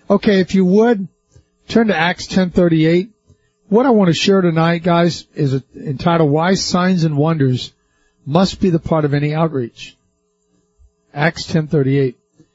Okay, if you would, turn to Acts 10:38. What I want to share tonight, guys, is entitled, Why Signs and Wonders Must Be the Part of Any Outreach. Acts 10:38.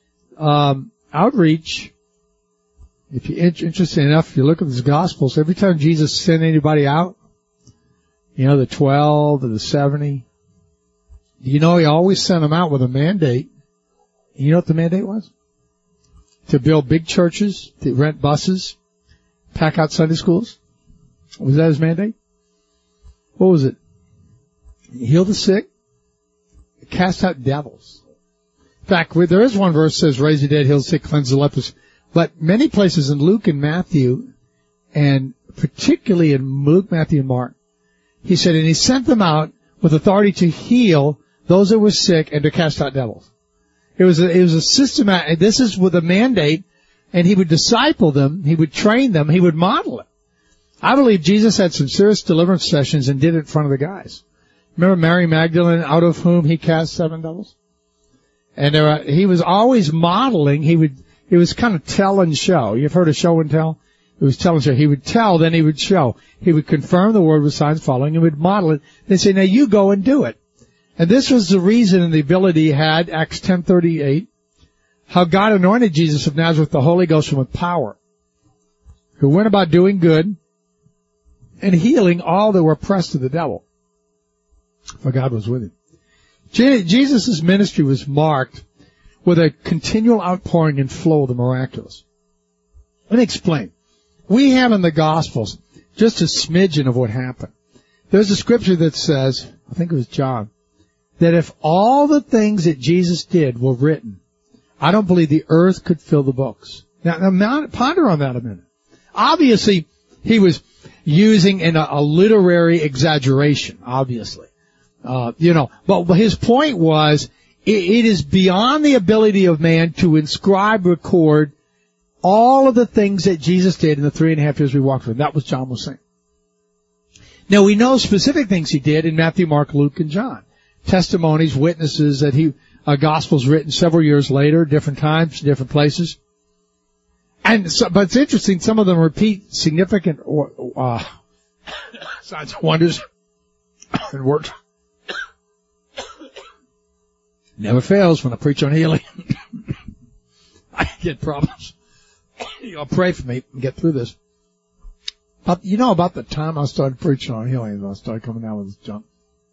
Outreach, if you're interested enough, if you look at the Gospels, every time Jesus sent anybody out, the 12 or the 70, he always sent them out with a mandate. You know what the mandate was? To build big churches, to rent buses, pack out Sunday schools. Was that his mandate? What was it? Heal the sick, cast out devils. In fact, there is one verse that says, raise the dead, heal the sick, cleanse the lepers. But many places in Luke and Matthew, and particularly in Luke, Matthew, and Mark, he said, and he sent them out with authority to heal those that were sick and to cast out devils. It was a systematic, this is with a mandate, and he would disciple them, he would train them, he would model it. I believe Jesus had some serious deliverance sessions and did it in front of the guys. Remember Mary Magdalene, out of whom he cast 7 devils? And he was always modeling. It was kind of tell and show. You've heard of show and tell? It was tell and show. He would tell, then he would show. He would confirm the word with signs following, and would model it. Then say, now you go and do it. And this was the reason and the ability he had, Acts 10:38, how God anointed Jesus of Nazareth, the Holy Ghost, and with power, who went about doing good and healing all that were oppressed of the devil, for God was with him. Jesus' ministry was marked with a continual outpouring and flow of the miraculous. Let me explain. We have in the Gospels just a smidgen of what happened. There's a scripture that says, I think it was John, that if all the things that Jesus did were written, I don't believe the earth could fill the books. Now ponder on that a minute. Obviously, he was using a literary exaggeration, obviously. But his point was, it is beyond the ability of man to inscribe, record all of the things that Jesus did in the 3.5 years we walked with him. That was John was saying. Now we know specific things he did in Matthew, Mark, Luke, and John. Testimonies, witnesses that Gospels written several years later, different times, different places. And so, but it's interesting, some of them repeat significant, signs and wonders and works. Never fails when I preach on healing. I get problems. Y'all pray for me and get through this. But about the time I started preaching on healing, I started coming out with this junk.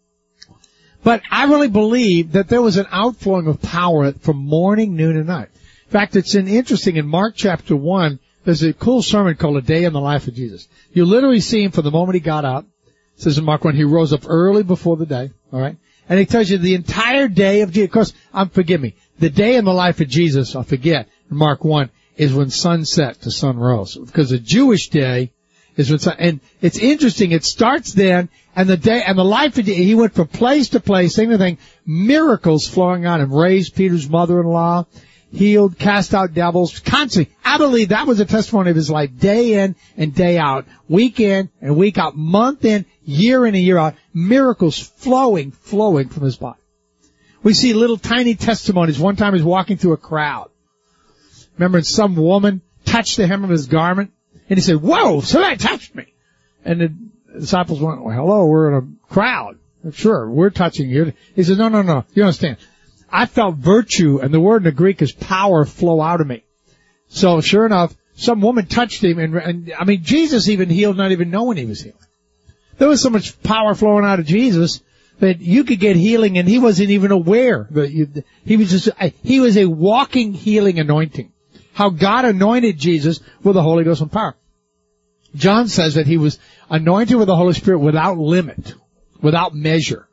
But I really believe that there was an outflowing of power from morning, noon, and night. In fact, it's interesting in Mark chapter 1, there's a cool sermon called A Day in the Life of Jesus. You literally see him from the moment he got up. It says in Mark 1, he rose up early before the day, all right? And he tells you the entire day of Jesus. Of course, forgive me, the day in the life of Jesus, I forget, in Mark 1, is when sun set to sun rose. Because the Jewish day is when sun, and it's interesting, it starts then, and the day, and the life of Jesus, he went from place to place, same thing, miracles flowing on him, raised Peter's mother-in-law, healed, cast out devils, constantly. I believe that was a testimony of his life, day in and day out, week in and week out, month in, year in and year out, miracles flowing from his body. We see little tiny testimonies. One time he's walking through a crowd. Remember, some woman touched the hem of his garment, and he said, whoa, somebody touched me. And the disciples went, well, hello, we're in a crowd. Sure, we're touching you. He said, no, you understand. I felt virtue, and the word in the Greek is power, flow out of me. So sure enough, some woman touched him, and Jesus even healed not even knowing he was healing. There was so much power flowing out of Jesus that you could get healing, and he wasn't even aware that he was a walking healing anointing. How God anointed Jesus with the Holy Ghost and power. John says that he was anointed with the Holy Spirit without limit, without measure.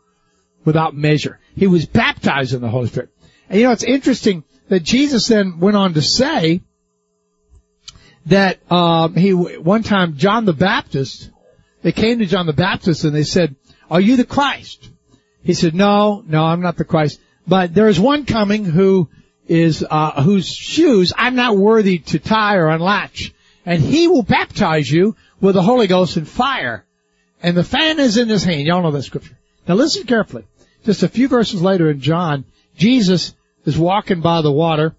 He was baptized in the Holy Spirit. And it's interesting that Jesus then went on to say that one time John the Baptist, they came to John the Baptist and they said, are you the Christ? He said, no, I'm not the Christ. But there is one coming whose shoes I'm not worthy to tie or unlatch. And he will baptize you with the Holy Ghost and fire. And the fan is in his hand. Y'all know that scripture. Now listen carefully. Just a few verses later in John, Jesus is walking by the water,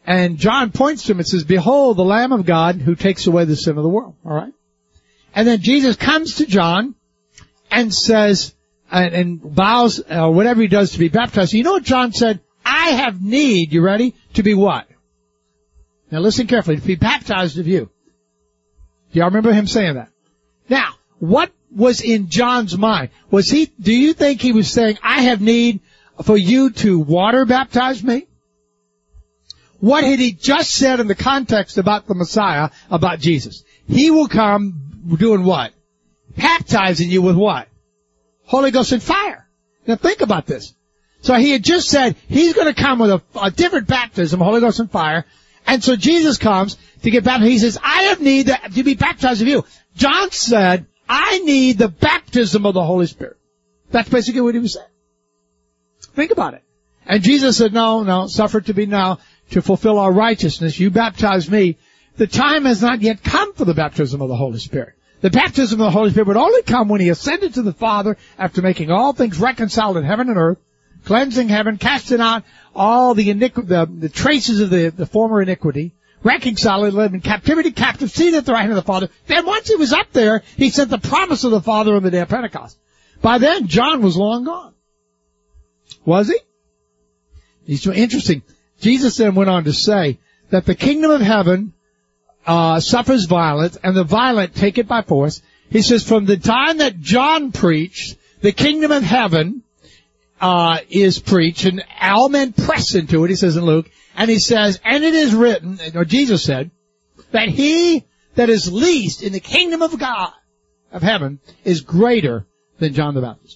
And John points to him and says, behold, the Lamb of God who takes away the sin of the world. All right. And then Jesus comes to John and says, and bows, whatever he does to be baptized. You know what John said? I have need, you ready, to be what? Now listen carefully, to be baptized of you. Do y'all remember him saying that? Now, what was in John's mind? Do you think he was saying, I have need for you to water baptize me? What had he just said in the context about the Messiah, about Jesus? He will come doing what? Baptizing you with what? Holy Ghost and fire. Now think about this. So he had just said he's going to come with a different baptism, Holy Ghost and fire. And so Jesus comes to get baptized. He says, I have need to be baptized of you. John said, I need the baptism of the Holy Spirit. That's basically what he was saying. Think about it. And Jesus said, no, suffer it to be now to fulfill our righteousness. You baptize me. The time has not yet come for the baptism of the Holy Spirit. The baptism of the Holy Spirit would only come when he ascended to the Father after making all things reconciled in heaven and earth, cleansing heaven, casting out all the traces of the former iniquity, reconciling, led in captivity captive, seated at the right hand of the Father. Then once he was up there, he sent the promise of the Father on the day of Pentecost. By then, John was long gone. Was he? It's interesting. Jesus then went on to say that the kingdom of heaven suffers violence, and the violent take it by force. He says from the time that John preached, the kingdom of heaven is preached, and all men press into it, he says in Luke, and he says, and it is written, or Jesus said, that he that is least in the kingdom of God, of heaven, is greater than John the Baptist.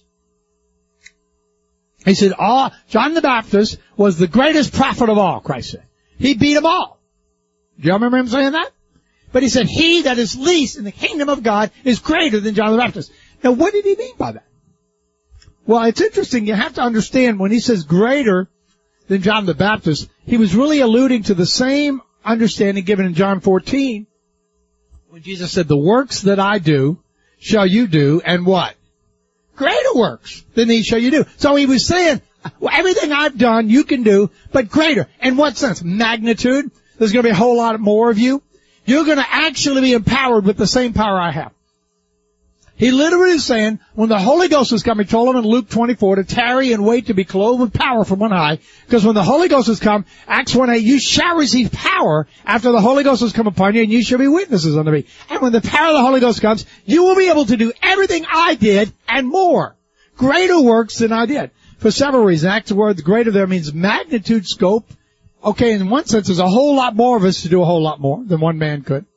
He said, John the Baptist was the greatest prophet of all, Christ said. He beat them all. Do you remember him saying that? But he said, he that is least in the kingdom of God is greater than John the Baptist. Now, what did he mean by that? Well, it's interesting. You have to understand when he says greater than John the Baptist, he was really alluding to the same understanding given in John 14 when Jesus said, the works that I do shall you do, and what? Greater works than these shall you do. So he was saying, well, everything I've done you can do, but greater. In what sense? Magnitude. There's going to be a whole lot more of you. You're going to actually be empowered with the same power I have. He literally is saying, when the Holy Ghost is coming, he told him in Luke 24 to tarry and wait to be clothed with power from on high, because when the Holy Ghost has come, Acts 1:8, you shall receive power after the Holy Ghost has come upon you, and you shall be witnesses unto me. And when the power of the Holy Ghost comes, you will be able to do everything I did and more. Greater works than I did. For several reasons. Acts the word greater there means magnitude, scope. Okay, in one sense, there's a whole lot more of us to do a whole lot more than one man could.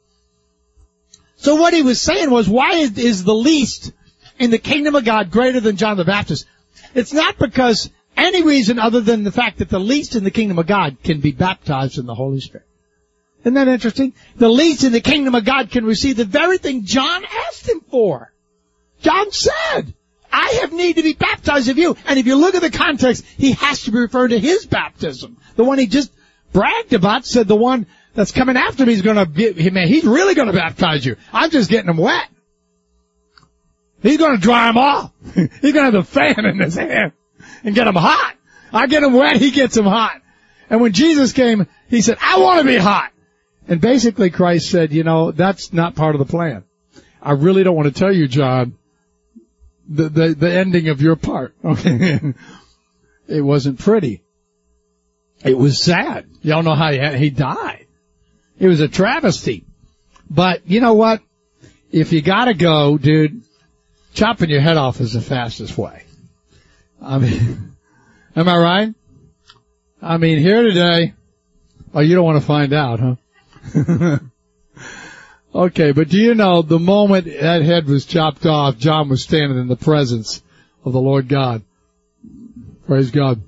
So what he was saying was, why is the least in the kingdom of God greater than John the Baptist? It's not because any reason other than the fact that the least in the kingdom of God can be baptized in the Holy Spirit. Isn't that interesting? The least in the kingdom of God can receive the very thing John asked him for. John said, I have need to be baptized of you. And if you look at the context, he has to be referring to his baptism. The one he just bragged about said the one that's coming after me is going to be, he's really going to baptize you. I'm just getting him wet. He's going to dry him off. He's going to have the fan in his hand and get him hot. I get him wet, he gets him hot. And when Jesus came, he said, I want to be hot. And basically Christ said, that's not part of the plan. I really don't want to tell you, John, the ending of your part. Okay. It wasn't pretty. It was sad. Y'all know how he died. It was a travesty. But you know what? If you gotta go, dude, chopping your head off is the fastest way. I mean, am I right? I mean, here today, oh, you don't want to find out, huh? Okay, but do you know the moment that head was chopped off, John was standing in the presence of the Lord God. Praise God.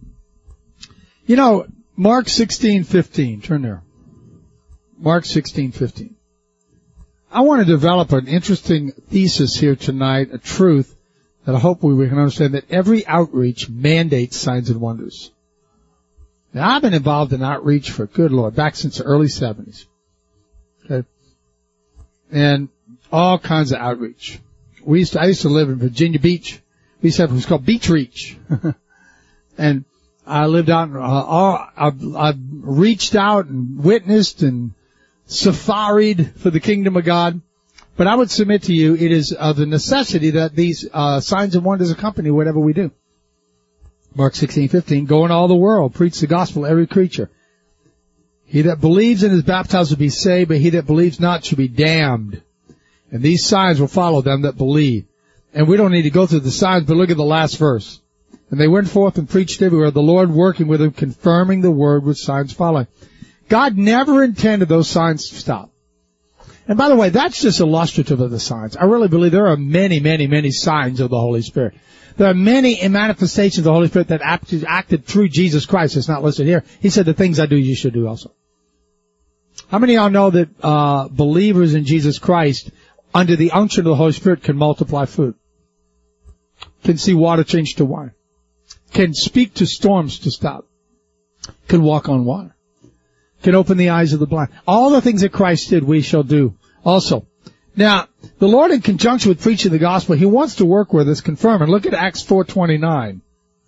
Mark 16:15. Turn there. Mark 16:15. I want to develop an interesting thesis here tonight, a truth that I hope we can understand, that every outreach mandates signs and wonders. Now, I've been involved in outreach for, good Lord, back since the early 70s. Okay. And all kinds of outreach. I used to live in Virginia Beach. We used to have what was called Beach Reach. And I lived out, I've reached out and witnessed and safaried for the kingdom of God. But I would submit to you, it is of the necessity that these signs and wonders accompany whatever we do. Mark 16:15, go in all the world, preach the gospel to every creature. He that believes and is baptized will be saved, but he that believes not shall be damned. And these signs will follow them that believe. And we don't need to go through the signs, but look at the last verse. And they went forth and preached everywhere, the Lord working with them, confirming the word with signs following. God never intended those signs to stop. And by the way, that's just illustrative of the signs. I really believe there are many, many, many signs of the Holy Spirit. There are many manifestations of the Holy Spirit that acted through Jesus Christ. It's not listed here. He said, the things I do, you should do also. How many of y'all know that believers in Jesus Christ, under the unction of the Holy Spirit, can multiply food? Can see water change to wine? Can speak to storms to stop? Can walk on water? Can open the eyes of the blind? All the things that Christ did, we shall do also. Now, the Lord, in conjunction with preaching the gospel, He wants to work with us, confirm. And look at Acts 4:29.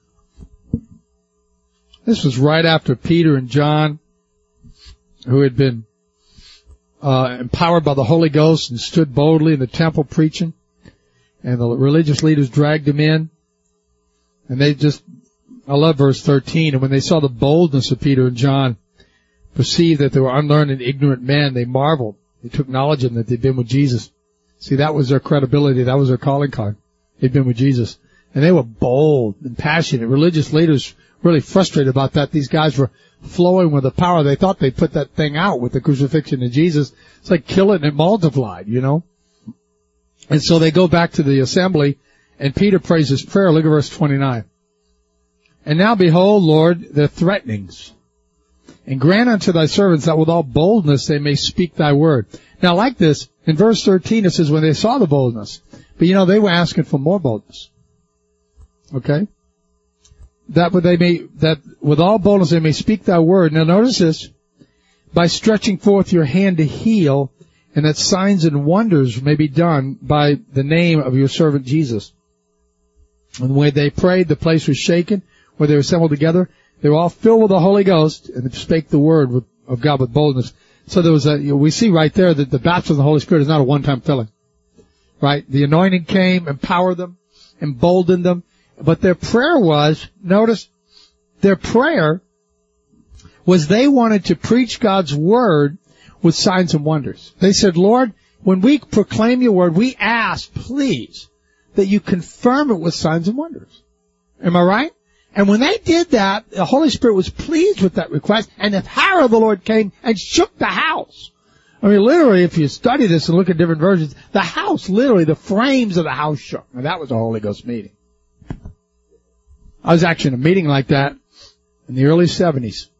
This was right after Peter and John, who had been empowered by the Holy Ghost and stood boldly in the temple preaching. And the religious leaders dragged them in. And I love verse 13. And when they saw the boldness of Peter and John, perceived that they were unlearned and ignorant men, they marveled. They took knowledge of them that they'd been with Jesus. See, that was their credibility. That was their calling card. They'd been with Jesus. And they were bold and passionate. Religious leaders really frustrated about that. These guys were flowing with the power. They thought they'd put that thing out with the crucifixion of Jesus. It's like kill it and it multiplied, you know. And so they go back to the assembly, and Peter prays his prayer. Look at verse 29. And now behold, Lord, their threatenings. And grant unto thy servants that with all boldness they may speak thy word. Now like this, in verse 13 it says when they saw the boldness. But you know, they were asking for more boldness. Okay? That with all boldness they may speak thy word. Now notice this. By stretching forth your hand to heal, and that signs and wonders may be done by the name of your servant Jesus. And when they prayed, the place was shaken, where they were assembled together. They were all filled with the Holy Ghost, and they spake the word of God with boldness. So there was we see right there that the baptism of the Holy Spirit is not a one-time filling. Right? The anointing came, empowered them, emboldened them. But their prayer was, notice, their prayer was they wanted to preach God's word with signs and wonders. They said, Lord, when we proclaim your word, we ask, please, that you confirm it with signs and wonders. Am I right? And when they did that, the Holy Spirit was pleased with that request, and the power of the Lord came and shook the house. I mean, literally, if you study this and look at different versions, the house, literally, the frames of the house shook. And that was a Holy Ghost meeting. I was actually in a meeting like that in the early 70s.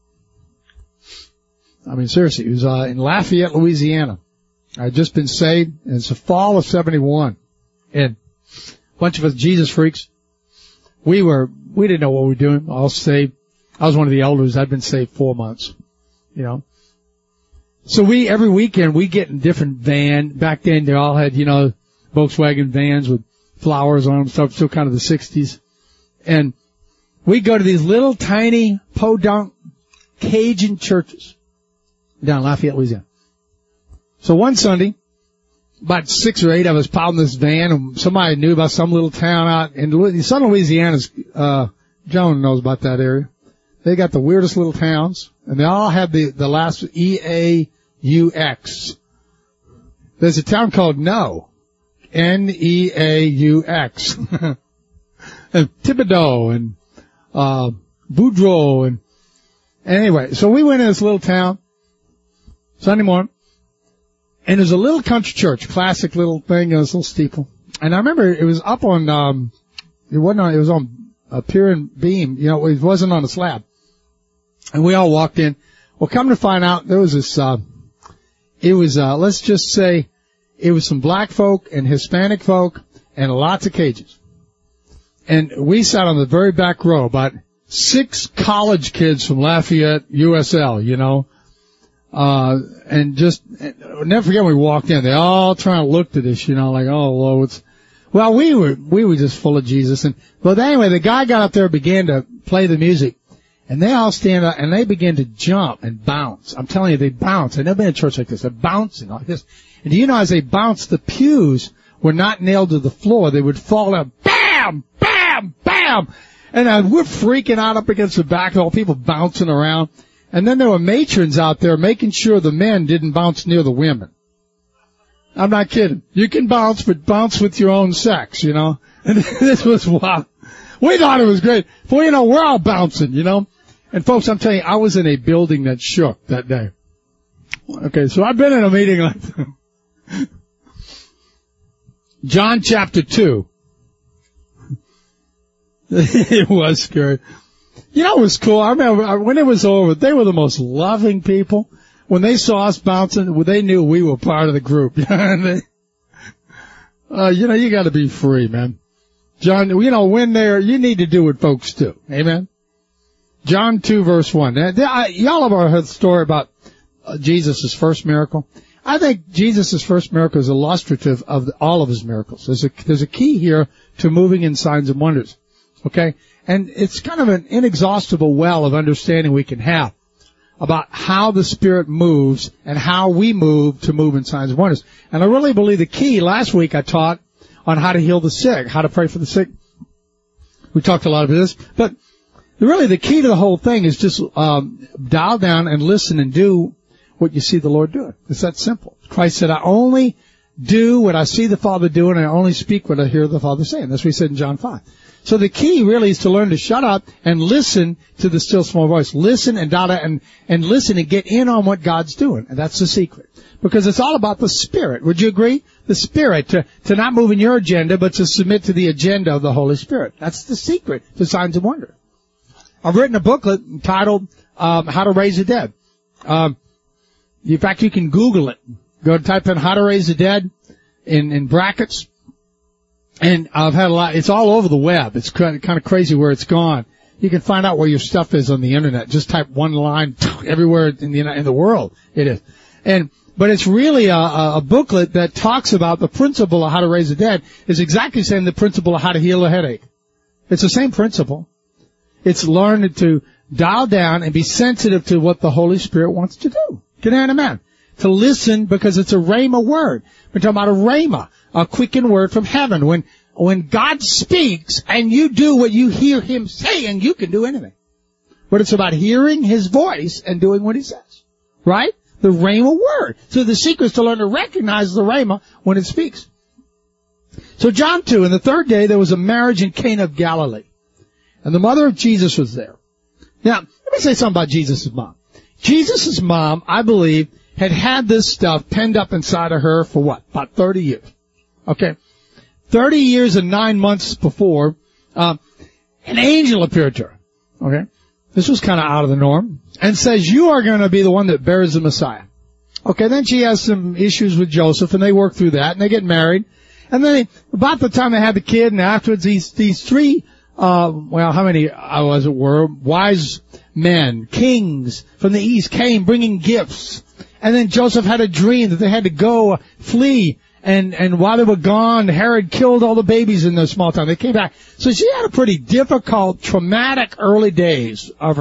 I mean, seriously, it was in Lafayette, Louisiana. I had just been saved, and it's the fall of 71. And a bunch of us Jesus freaks, we didn't know what we were doing. I was saved. I was one of the elders. I'd been saved 4 months, you know. So every weekend, we get in different van. Back then, they all had, you know, Volkswagen vans with flowers on them, stuff, still kind of the 60s. And we go to these little tiny podunk Cajun churches down in Lafayette, Louisiana. So one Sunday, about 6 or 8 of us piled in this van, and somebody knew about some little town out in southern Louisiana. John knows about that area. They got the weirdest little towns, and they all have the last E-A-U-X. There's a town called No. N-E-A-U-X. And Thibodaux and Boudreaux and anyway, so we went in this little town Sunday morning, and there's a little country church, classic little thing, this little steeple. And I remember it was up on it was on a pier and beam, you know, it wasn't on a slab. And we all walked in. Well, come to find out, there was this let's just say it was some black folk and Hispanic folk and lots of Cajuns. And we sat on the very back row, about 6 college kids from Lafayette, USL, you know. And I'll never forget when we walked in, they all trying to look at us, you know, like, oh, well, we were just full of Jesus. But anyway, the guy got up there and began to play the music. And they all stand up and they begin to jump and bounce. I'm telling you, they bounce. I've never been in a church like this. They're bouncing like this. And do you know, as they bounced, the pews were not nailed to the floor. They would fall down. Bam! Bam! Bam! And we're freaking out up against the back of all people bouncing around. And then there were matrons out there making sure the men didn't bounce near the women. I'm not kidding. You can bounce, but bounce with your own sex, you know. And this was wild. We thought it was great. Well, you know, we're all bouncing, you know. And folks, I'm telling you, I was in a building that shook that day. Okay, so I've been in a meeting like that. John chapter 2. It was scary. You know, it was cool. I remember when it was over, they were the most loving people. When they saw us bouncing, they knew we were part of the group. You know, you gotta be free, man. John, you know, when you need to do what folks do. Amen? John 2 verse 1. Y'all have heard the story about Jesus' first miracle. I think Jesus' first miracle is illustrative of all of his miracles. There's a key here to moving in signs and wonders. Okay? And it's kind of an inexhaustible well of understanding we can have about how the Spirit moves and how we move to move in signs and wonders. And I really believe the key, last week I taught on how to heal the sick, how to pray for the sick. We talked a lot about this, but really the key to the whole thing is just dial down and listen and do what you see the Lord doing. It's that simple. Christ said, I only do what I see the Father doing, and I only speak what I hear the Father saying. That's what he said in John 5. So the key really is to learn to shut up and listen to the still small voice. Listen and dial down and listen and get in on what God's doing. And that's the secret. Because it's all about the Spirit. Would you agree? The Spirit, to not move in your agenda, but to submit to the agenda of the Holy Spirit. That's the secret to signs and wonders. I've written a booklet entitled, How to Raise the Dead. In fact, you can Google it. Go type in How to Raise the Dead in brackets. And I've had a lot, it's all over the web. It's kind of crazy where it's gone. You can find out where your stuff is on the internet. Just type one line everywhere in the world. It is. But it's really a booklet that talks about the principle of how to raise the dead is exactly the same the principle of how to heal a headache. It's the same principle. It's learn to dial down and be sensitive to what the Holy Spirit wants to do. Can I amen? To listen because it's a rhema word. We're talking about a rhema, a quickened word from heaven. When God speaks and you do what you hear him saying, you can do anything. But it's about hearing his voice and doing what he says. Right? The rhema word. So the secret is to learn to recognize the rhema when it speaks. So John 2, and the third day there was a marriage in Cana of Galilee. And the mother of Jesus was there. Now, let me say something about Jesus' mom. Jesus' mom, I believe, had this stuff penned up inside of her for what? About 30 years. Okay. 30 years and 9 months before, an angel appeared to her. Okay. This was kind of out of the norm. And says, you are going to be the one that bears the Messiah. Okay. Then she has some issues with Joseph and they work through that and they get married. And then about the time they had the kid and afterwards these three, how many were wise men, kings from the east came bringing gifts. And then Joseph had a dream that they had to go flee. And while they were gone, Herod killed all the babies in their small town. They came back. So she had a pretty difficult, traumatic early days of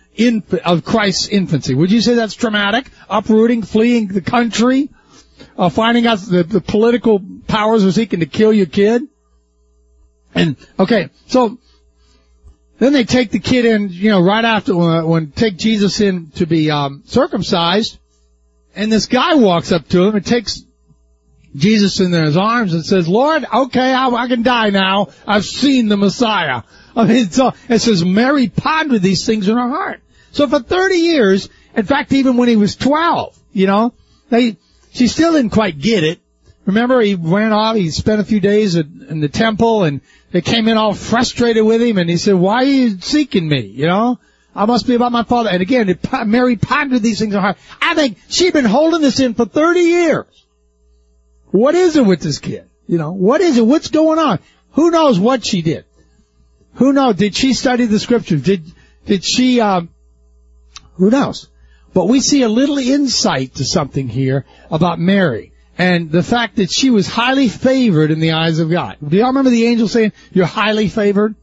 of Christ's infancy. Would you say that's traumatic? Uprooting, fleeing the country, finding out the political powers were seeking to kill your kid? And, okay, so then they take the kid in, right after, take Jesus in to be circumcised. And this guy walks up to him and takes Jesus in his arms and says, Lord, okay, I can die now. I've seen the Messiah. I mean, so it says Mary pondered these things in her heart. So for 30 years, in fact, even when he was 12, she still didn't quite get it. Remember, he ran off, he spent a few days in the temple, and they came in all frustrated with him, and he said, why are you seeking me, I must be about my Father. And again, Mary pondered these things in her heart. I think she'd been holding this in for 30 years. What is it with this kid? What is it? What's going on? Who knows what she did? Who knows? Did she study the scriptures? Did she, who knows? But we see a little insight to something here about Mary and the fact that she was highly favored in the eyes of God. Do y'all remember the angel saying, you're highly favored?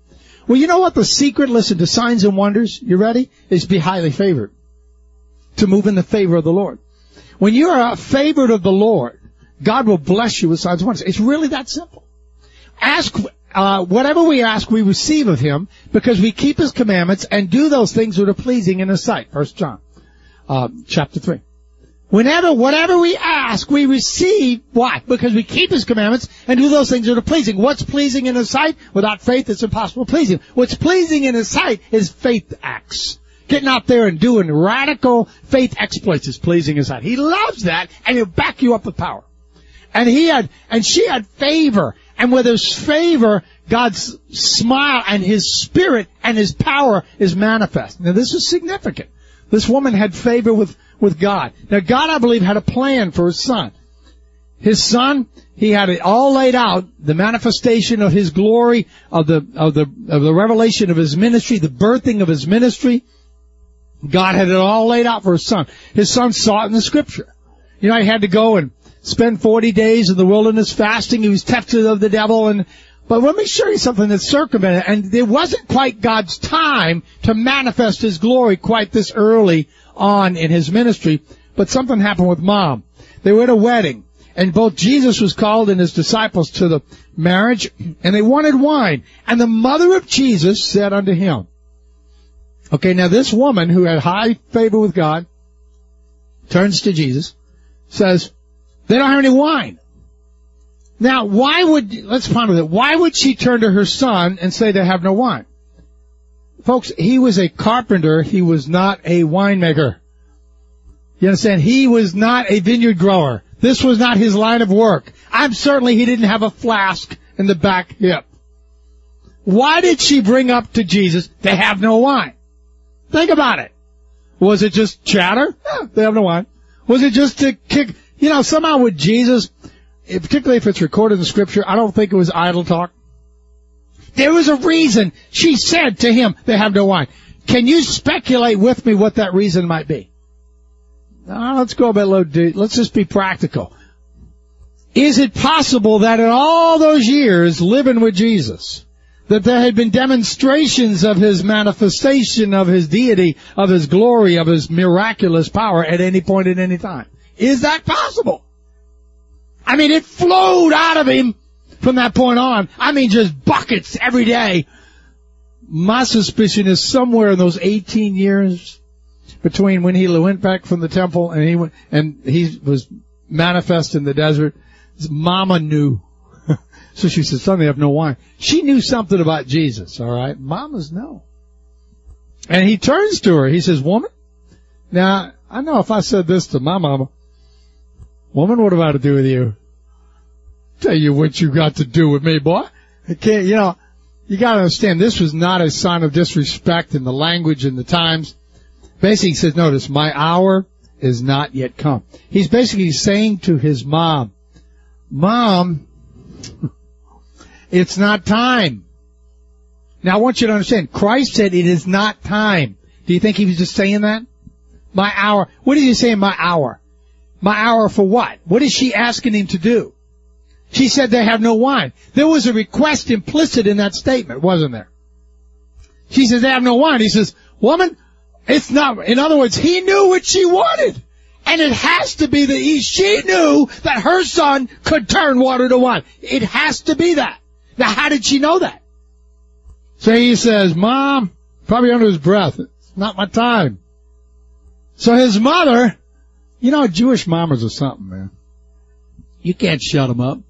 Well, you know what the secret, listen, to signs and wonders, you ready? Is be highly favored. To move in the favor of the Lord. When you are favored of the Lord, God will bless you with signs and wonders. It's really that simple. Ask, whatever we ask, we receive of Him, because we keep His commandments and do those things that are pleasing in His sight. 1 John, chapter 3. Whatever we ask, we receive. Why? Because we keep His commandments and do those things that are pleasing. What's pleasing in His sight? Without faith, it's impossible to please Him. What's pleasing in His sight is faith acts. Getting out there and doing radical faith exploits is pleasing in His sight. He loves that, and He'll back you up with power. And she had favor. And with His favor, God's smile and His Spirit and His power is manifest. Now this is significant. This woman had favor with God. Now God, I believe, had a plan for His son. His son, He had it all laid out, the manifestation of His glory, of the revelation of His ministry, the birthing of His ministry. God had it all laid out for His son. His son saw it in the Scripture. You know, He had to go and spend 40 days in the wilderness fasting. He was tempted of the devil. But let me show you something that's circumvented. And it wasn't quite God's time to manifest His glory quite this early on in His ministry. But something happened with Mom. They were at a wedding. And both Jesus was called and His disciples to the marriage. And they wanted wine. And the mother of Jesus said unto Him. Okay, now this woman who had high favor with God turns to Jesus, says, they don't have any wine. Now, let's ponder that. Why would she turn to her son and say they have no wine? Folks, he was a carpenter. He was not a winemaker. You understand? He was not a vineyard grower. This was not his line of work. He didn't have a flask in the back hip. Why did she bring up to Jesus, they have no wine? Think about it. Was it just chatter? Yeah, they have no wine. Was it just to kick? You know, somehow with Jesus, particularly if it's recorded in the Scripture, I don't think it was idle talk. There was a reason she said to him, they have no wine. Can you speculate with me what that reason might be? Let's go a bit low, dude. Let's just be practical. Is it possible that in all those years living with Jesus, that there had been demonstrations of His manifestation, of His deity, of His glory, of His miraculous power at any point at any time? Is that possible? I mean, it flowed out of Him from that point on. I mean, just buckets every day. My suspicion is somewhere in those 18 years between when He went back from the temple and he was manifest in the desert, His mama knew. So she said, son, they have no wine. She knew something about Jesus, all right? Mamas know. And He turns to her. He says, woman, now, I know if I said this to my mama, woman, what am I to do with you? Tell you what you got to do with me, boy. I can't, you got to understand, this was not a sign of disrespect in the language and the times. Basically, he says, notice, my hour is not yet come. He's basically saying to his mom, Mom, it's not time. Now, I want you to understand, Christ said it is not time. Do you think He was just saying that? My hour. What did He say, my hour? My hour for what? What is she asking Him to do? She said they have no wine. There was a request implicit in that statement, wasn't there? She says they have no wine. He says, woman, it's not. In other words, He knew what she wanted. And it has to be that she knew that her son could turn water to wine. It has to be that. Now, how did she know that? So he says, Mom, probably under his breath, it's not my time. So his mother, Jewish mamas are something, man. You can't shut them up.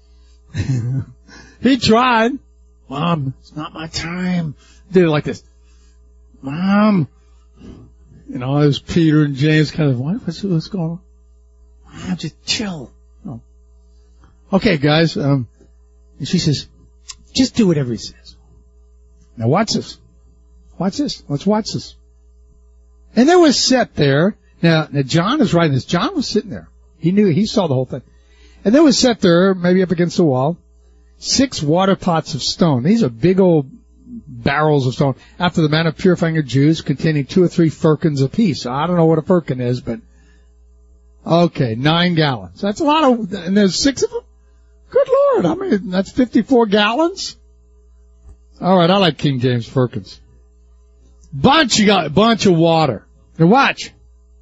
He tried. Mom, it's not my time. Did it like this. Mom. It was Peter and James kind of, what's going on? Just chill. Oh. Okay, guys. And she says, just do whatever He says. Now watch this. Watch this. Let's watch this. And there was set there. Now John is writing this. John was sitting there. He saw the whole thing. And there was set there, maybe up against the wall, 6 water pots of stone. These are big old barrels of stone, after the manner of purifying of Jews, containing 2 or 3 firkins apiece. I don't know what a firkin is, but okay, 9 gallons. That's a lot of, and there's 6 of them? Good Lord, I mean, that's 54 gallons? All right, I like King James Perkins. Bunch of water. Now watch.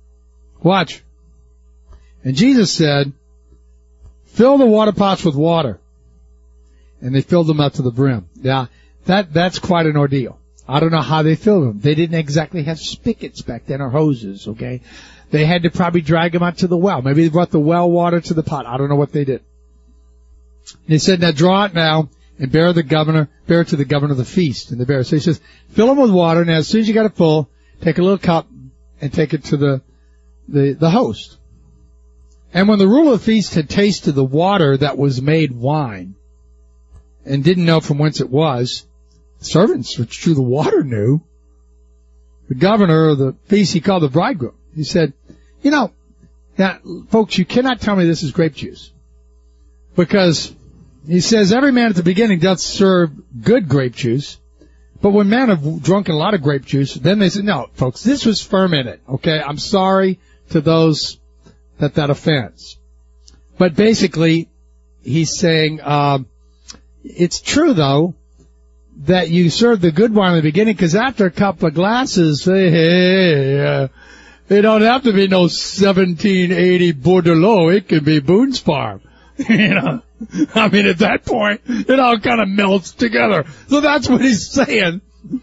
And Jesus said, fill the water pots with water. And they filled them up to the brim. Yeah, that's quite an ordeal. I don't know how they filled them. They didn't exactly have spigots back then or hoses, okay? They had to probably drag them out to the well. Maybe they brought the well water to the pot. I don't know what they did. And he said, now draw it now and bear it to the governor of the feast. And the bearer. So he says, fill them with water. Now as soon as you got it full, take a little cup and take it to the host. And when the ruler of the feast had tasted the water that was made wine and didn't know from whence it was, servants, which drew the water, knew. The governor of the feast, he called the bridegroom. He said, now, folks, you cannot tell me this is grape juice. Because he says every man at the beginning doth serve good grape juice. But when men have drunken a lot of grape juice, then they said, no, folks, this was fermented. Okay, I'm sorry to those that offends. But basically, he's saying, it's true though, that you serve the good wine in the beginning, because after a couple of glasses, it don't have to be no 1780 Bordelot. It can be Boone's Farm. I mean, at that point, it all kind of melts together. So that's what he's saying.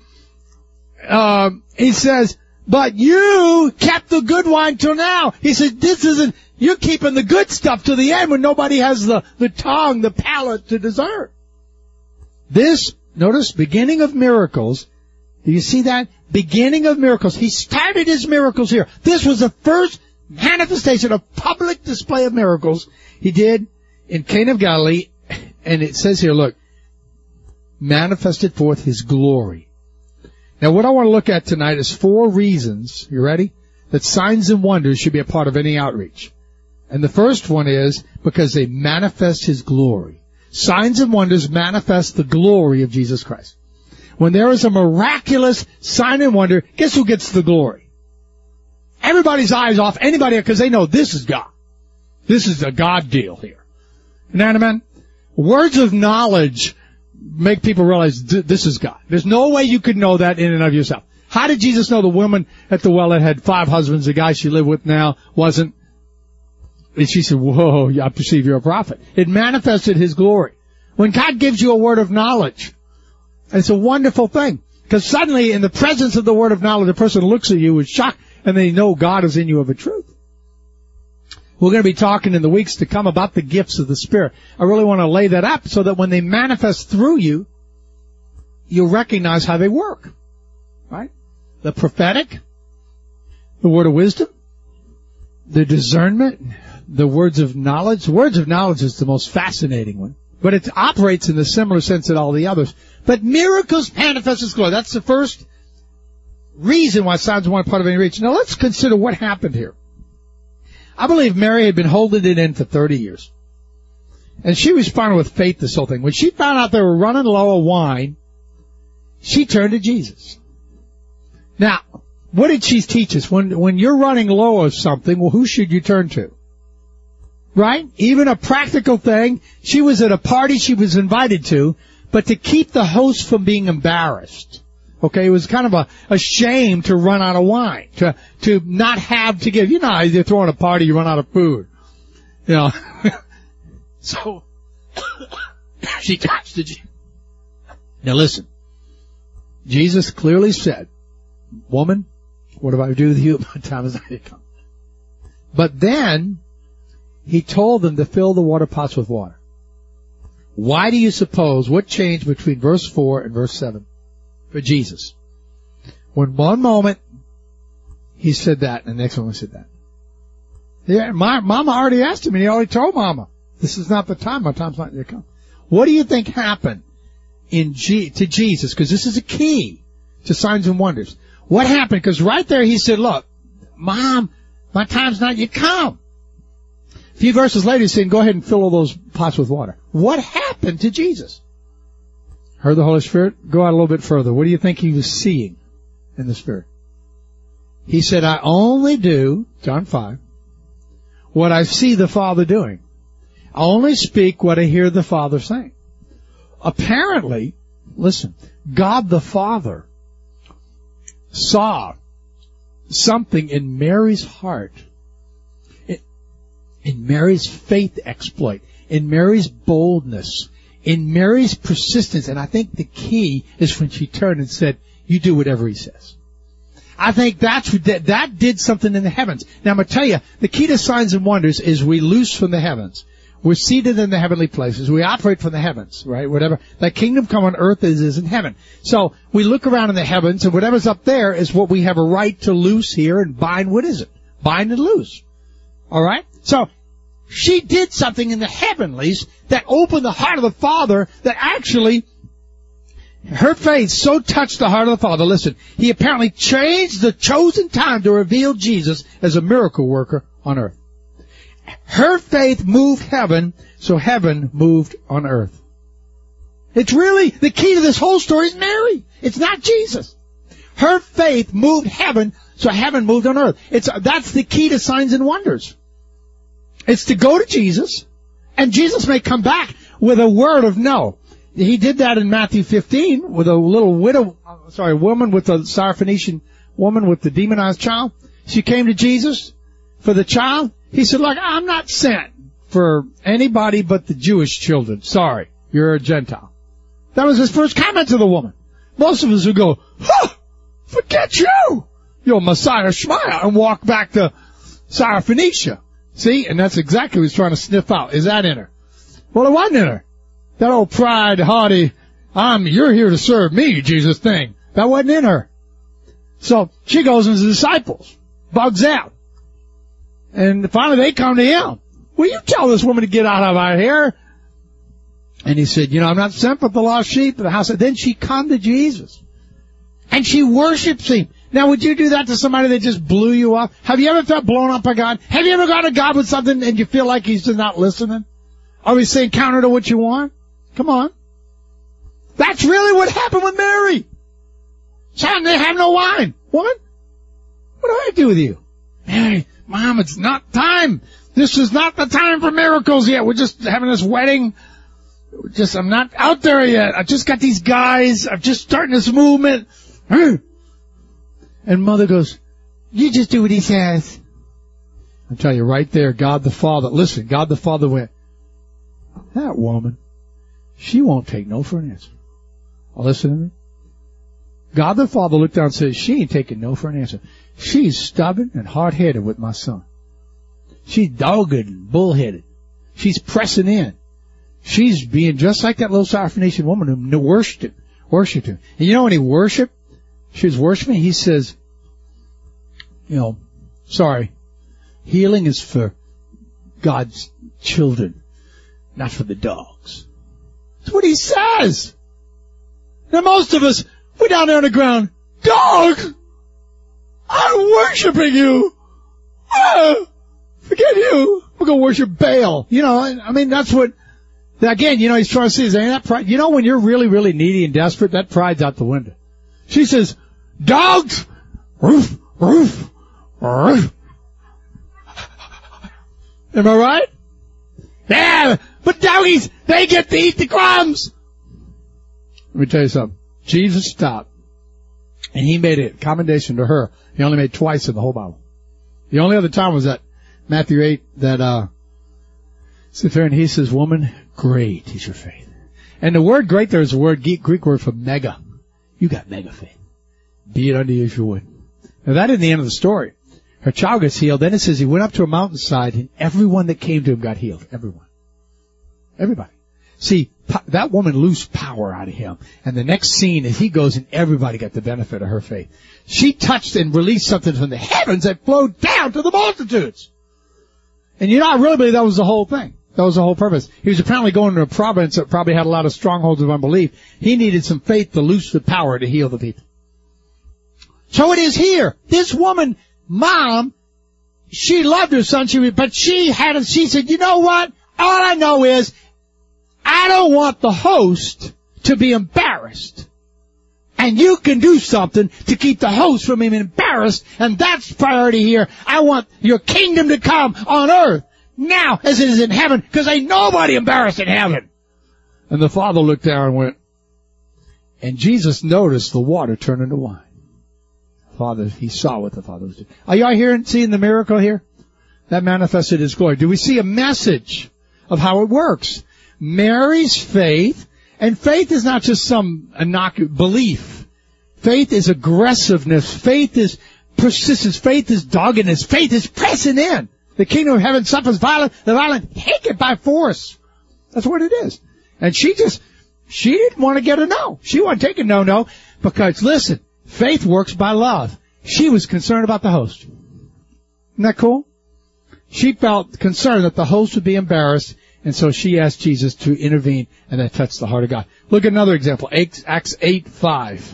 He says, but you kept the good wine till now. He says, you're keeping the good stuff to the end when nobody has the tongue, the palate to discern. Notice, beginning of miracles. Do you see that? Beginning of miracles. He started his miracles here. This was the first manifestation of public display of miracles he did in Cana of Galilee. And it says here, look, manifested forth his glory. Now what I want to look at tonight is 4 reasons, you ready, that signs and wonders should be a part of any outreach. And the first one is because they manifest his glory. Signs and wonders manifest the glory of Jesus Christ. When there is a miraculous sign and wonder, guess who gets the glory? Everybody's eyes off anybody because they know this is God. This is a God deal here. You know what I mean? Words of knowledge make people realize this is God. There's no way you could know that in and of yourself. How did Jesus know the woman at the well that had 5 husbands, the guy she lived with now wasn't? And she said, whoa, I perceive you're a prophet. It manifested his glory. When God gives you a word of knowledge, it's a wonderful thing. Because suddenly, in the presence of the word of knowledge, the person looks at you with shock, and they know God is in you of a truth. We're going to be talking in the weeks to come about the gifts of the Spirit. I really want to lay that up so that when they manifest through you, you'll recognize how they work. Right? The prophetic, the word of wisdom, the discernment, the words of knowledge. Words of knowledge is the most fascinating one. But it operates in the similar sense that all the others. But miracles manifest his glory. That's the first reason why signs weren't part of any reach. Now let's consider what happened here. I believe Mary had been holding it in for 30 years. And she responded with faith this whole thing. When she found out they were running low of wine, she turned to Jesus. Now, what did she teach us? When you're running low of something, well, who should you turn to? Right? Even a practical thing. She was at a party she was invited to, but to keep the host from being embarrassed. Okay, it was kind of a shame to run out of wine, to not have to give. You know, you're throwing a party, you run out of food. You know. So, she touched it. Now listen. Jesus clearly said, woman, what do I do with you? My time is not yet come. But then, he told them to fill the water pots with water. Why do you suppose, what changed between verse 4 and verse 7 for Jesus? When one moment he said that, and the next one he said that. Yeah, Mama already asked him, and he already told Mama, this is not the time, my time's not yet come. What do you think happened to Jesus? Because this is a key to signs and wonders. What happened? Because right there he said, look, Mom, my time's not yet come. A few verses later, he's saying, go ahead and fill all those pots with water. What happened to Jesus? Heard the Holy Spirit? Go out a little bit further. What do you think he was seeing in the Spirit? He said, I only do, John 5, what I see the Father doing. I only speak what I hear the Father saying. Apparently, listen, God the Father saw something in Mary's heart, in Mary's faith exploit, in Mary's boldness, in Mary's persistence. And I think the key is when she turned and said, you do whatever he says. I think that did something in the heavens. Now I'm going to tell you, the key to signs and wonders is we loose from the heavens. We're seated in the heavenly places. We operate from the heavens, right? Whatever that kingdom come on earth is in heaven. So we look around in the heavens, and whatever's up there is what we have a right to loose here and bind. What is it? Bind and loose. All right? So she did something in the heavenlies that opened the heart of the Father, that actually her faith so touched the heart of the Father. Listen, he apparently changed the chosen time to reveal Jesus as a miracle worker on earth. Her faith moved heaven, so heaven moved on earth. It's really, the key to this whole story is Mary. It's not Jesus. Her faith moved heaven, so heaven moved on earth. That's the key to signs and wonders. It's to go to Jesus, and Jesus may come back with a word of no. He did that in Matthew 15 with a little woman with the Syrophoenician woman with the demonized child. She came to Jesus for the child. He said, look, I'm not sent for anybody but the Jewish children. Sorry, you're a Gentile. That was his first comment to the woman. Most of us would go, forget you! You're Messiah Shmaya, and walk back to Syrophoenicia. See? And that's exactly what he's trying to sniff out. Is that in her? Well, it wasn't in her. That old pride, haughty, you're here to serve me, Jesus thing. That wasn't in her. So she goes into the disciples, bugs out. And finally they come to him. Will you tell this woman to get out of our hair? And he said, I'm not sent but the lost sheep of the house. And then she come to Jesus. And she worships him. Now, would you do that to somebody that just blew you off? Have you ever felt blown up by God? Have you ever gone to God with something and you feel like he's just not listening? Are we saying counter to what you want? Come on. That's really what happened with Mary. Son, they have no wine. Woman, what do I do with you? Mary, Mom, it's not time. This is not the time for miracles yet. We're just having this wedding. I'm not out there yet. I've just got these guys. I'm just starting this movement. And Mother goes, you just do what he says. I'll tell you right there, God the Father. Listen, God the Father went, that woman, she won't take no for an answer. Listen to me. God the Father looked down and said, she ain't taking no for an answer. She's stubborn and hard-headed with my son. She's dogged and bullheaded. She's pressing in. She's being just like that little Syrophoenician woman who worshipped him. And you know when he worshiped, she was worshiping, he says, sorry, healing is for God's children, not for the dogs. That's what he says. Now most of us, we're down there on the ground, dog, I'm worshiping you. Forget you. We're going to worship Baal. That's what, again, he's trying to say, ain't that pride? When you're really, really needy and desperate, that pride's out the window. She says, dogs, roof, roof, roof. Am I right? Yeah, but doggies, they get to eat the crumbs. Let me tell you something. Jesus stopped, and he made a commendation to her. He only made twice in the whole Bible. The only other time was that Matthew 8, that sits there and he says, woman, great is your faith. And the word great there is a Greek word for mega. You got mega faith. Be it unto you as you would. Now that isn't the end of the story. Her child gets healed. Then it says he went up to a mountainside and everyone that came to him got healed. Everyone. Everybody. See, that woman loosed power out of him. And the next scene is he goes and everybody got the benefit of her faith. She touched and released something from the heavens that flowed down to the multitudes. And I really believe that was the whole thing. That was the whole purpose. He was apparently going to a province that probably had a lot of strongholds of unbelief. He needed some faith to loose the power to heal the people. So it is here. This woman, Mom, she loved her son, but she said, you know what? All I know is I don't want the host to be embarrassed. And you can do something to keep the host from being embarrassed, and that's priority here. I want your kingdom to come on earth now as it is in heaven, because ain't nobody embarrassed in heaven. And the Father looked down and went, And Jesus noticed the water turn into wine. Father, he saw what the Father was doing. Are y'all seeing the miracle here? That manifested his glory. Do we see a message of how it works? Mary's faith, and faith is not just some innocuous belief. Faith is aggressiveness. Faith is persistence. Faith is doggedness. Faith is pressing in. The kingdom of heaven suffers violence. The violent take it by force. That's what it is. And she didn't want to get a no. She wasn't taking no, because listen, faith works by love. She was concerned about the host. Isn't that cool? She felt concerned that the host would be embarrassed, and so she asked Jesus to intervene, and that touched the heart of God. Look at another example, Acts 8:5.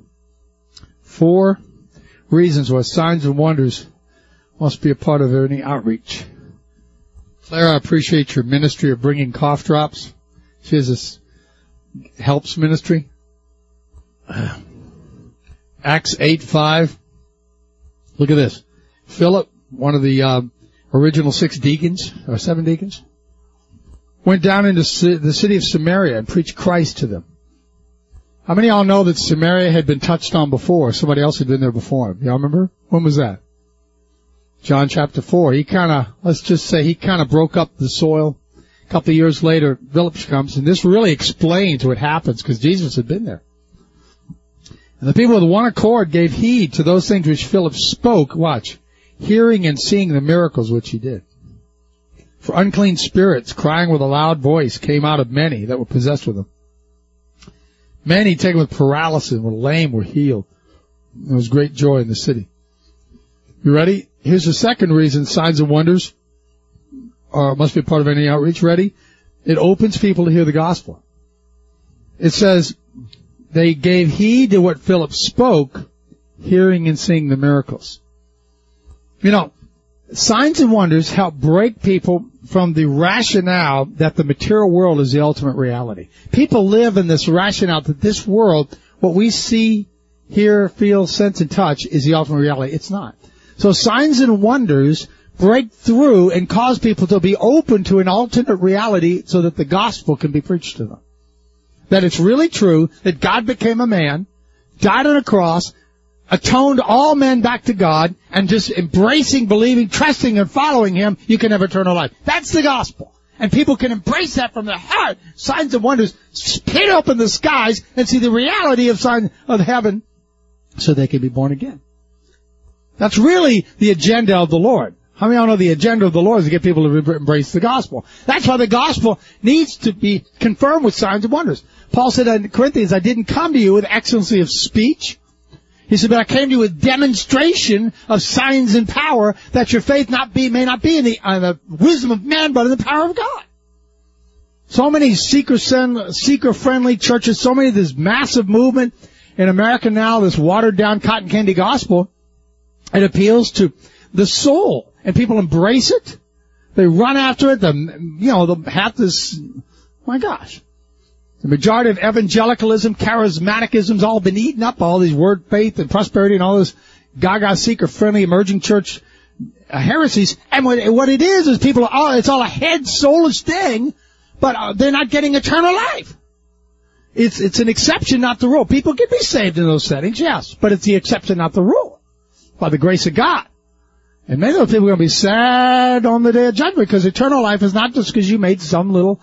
4 reasons why signs and wonders must be a part of any outreach. Claire, I appreciate your ministry of bringing cough drops. She has this helps ministry. Acts 8:5. Look at this. Philip, one of the original 6 deacons, or 7 deacons, went down into the city of Samaria and preached Christ to them. How many of y'all know that Samaria had been touched on before? Somebody else had been there before him. Y'all remember? When was that? John chapter 4. Let's just say he kind of broke up the soil. A couple of years later, Philip comes, and this really explains what happens, because Jesus had been there. And the people with one accord gave heed to those things which Philip spoke, watch, hearing and seeing the miracles which he did. For unclean spirits, crying with a loud voice, came out of many that were possessed with them. Many taken with paralysis and were lame were healed. There was great joy in the city. You ready? Here's the second reason signs and wonders must be a part of any outreach. Ready? It opens people to hear the gospel. It says, they gave heed to what Philip spoke, hearing and seeing the miracles. You know, signs and wonders help break people from the rationale that the material world is the ultimate reality. People live in this rationale that this world, what we see, hear, feel, sense, and touch is the ultimate reality. It's not. So signs and wonders break through and cause people to be open to an alternate reality so that the gospel can be preached to them. That it's really true that God became a man, died on a cross, atoned all men back to God, and just embracing, believing, trusting, and following Him, you can have eternal life. That's the gospel. And people can embrace that from their heart. Signs and wonders spit open the skies and see the reality of signs of heaven so they can be born again. That's really the agenda of the Lord. How many of y'all know the agenda of the Lord is to get people to embrace the gospel? That's why the gospel needs to be confirmed with signs and wonders. Paul said in Corinthians, I didn't come to you with excellency of speech. He said, but I came to you with demonstration of signs and power, that your faith may not be in the wisdom of man, but in the power of God. So many seeker-friendly churches, so many of this massive movement in America now, this watered-down cotton candy gospel, it appeals to the soul, and people embrace it. They run after it. They'll have this, my gosh. The majority of evangelicalism, charismaticism's all been eaten up by all these word faith and prosperity and all this gaga seeker-friendly emerging church heresies. And what it is people it's all a head soulish thing, but they're not getting eternal life. It's an exception, not the rule. People can be saved in those settings, yes, but it's the exception, not the rule, by the grace of God. And many of those people are going to be sad on the day of judgment, because eternal life is not just because you made some little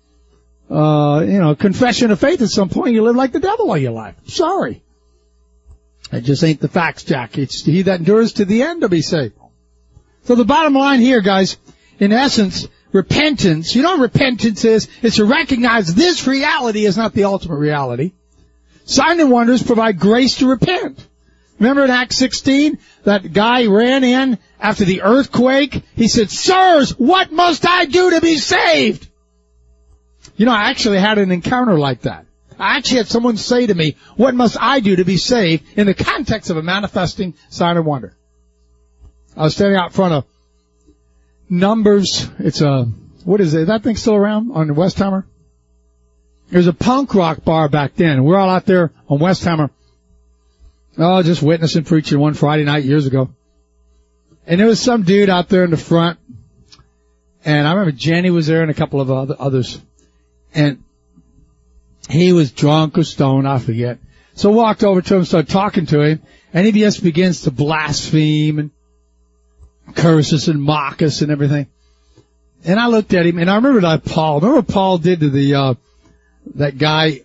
confession of faith at some point. You live like the devil all your life. Sorry. It just ain't the facts, Jack. It's he that endures to the end to be saved. So the bottom line here, guys, in essence, repentance, you know what repentance is? It's to recognize this reality is not the ultimate reality. Signs and wonders provide grace to repent. Remember in Acts 16, that guy ran in after the earthquake? He said, sirs, what must I do to be saved? You know, I actually had an encounter like that. I actually had someone say to me, what must I do to be saved, in the context of a manifesting sign and wonder? I was standing out front of Numbers. What is it? Is that thing still around on Westheimer? There's a punk rock bar back then. We're all out there on Westheimer. Just witnessing preaching one Friday night years ago. And there was some dude out there in the front. And I remember Jenny was there and a couple of others. And He was drunk or stoned, I forget. So I walked over to him, started talking to him, and he just begins to blaspheme and curse us and mock us and everything. And I looked at him, and I remember that Paul. Remember what Paul did to the that guy,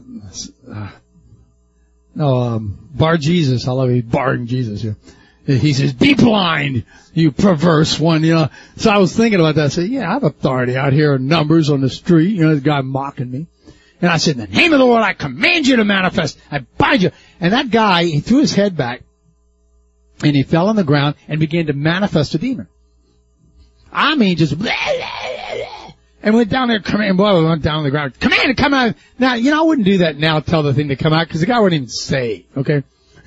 Bar Jesus. I love it. Barring Jesus. Yeah. He says, "Be blind, you perverse one." You know. So I was thinking about that. I said, "Yeah, I have authority out here in Numbers on the street." You know, this guy mocking me. And I said, "In the name of the Lord, I command you to manifest. I bind you." And that guy, he threw his head back, and he fell on the ground and began to manifest a demon. I mean, just blah, blah, blah, blah. And went down there, command, boy, went down on the ground. Command to come out. Now, you know, I wouldn't do that now, tell the thing to come out, because the guy wouldn't even say, okay?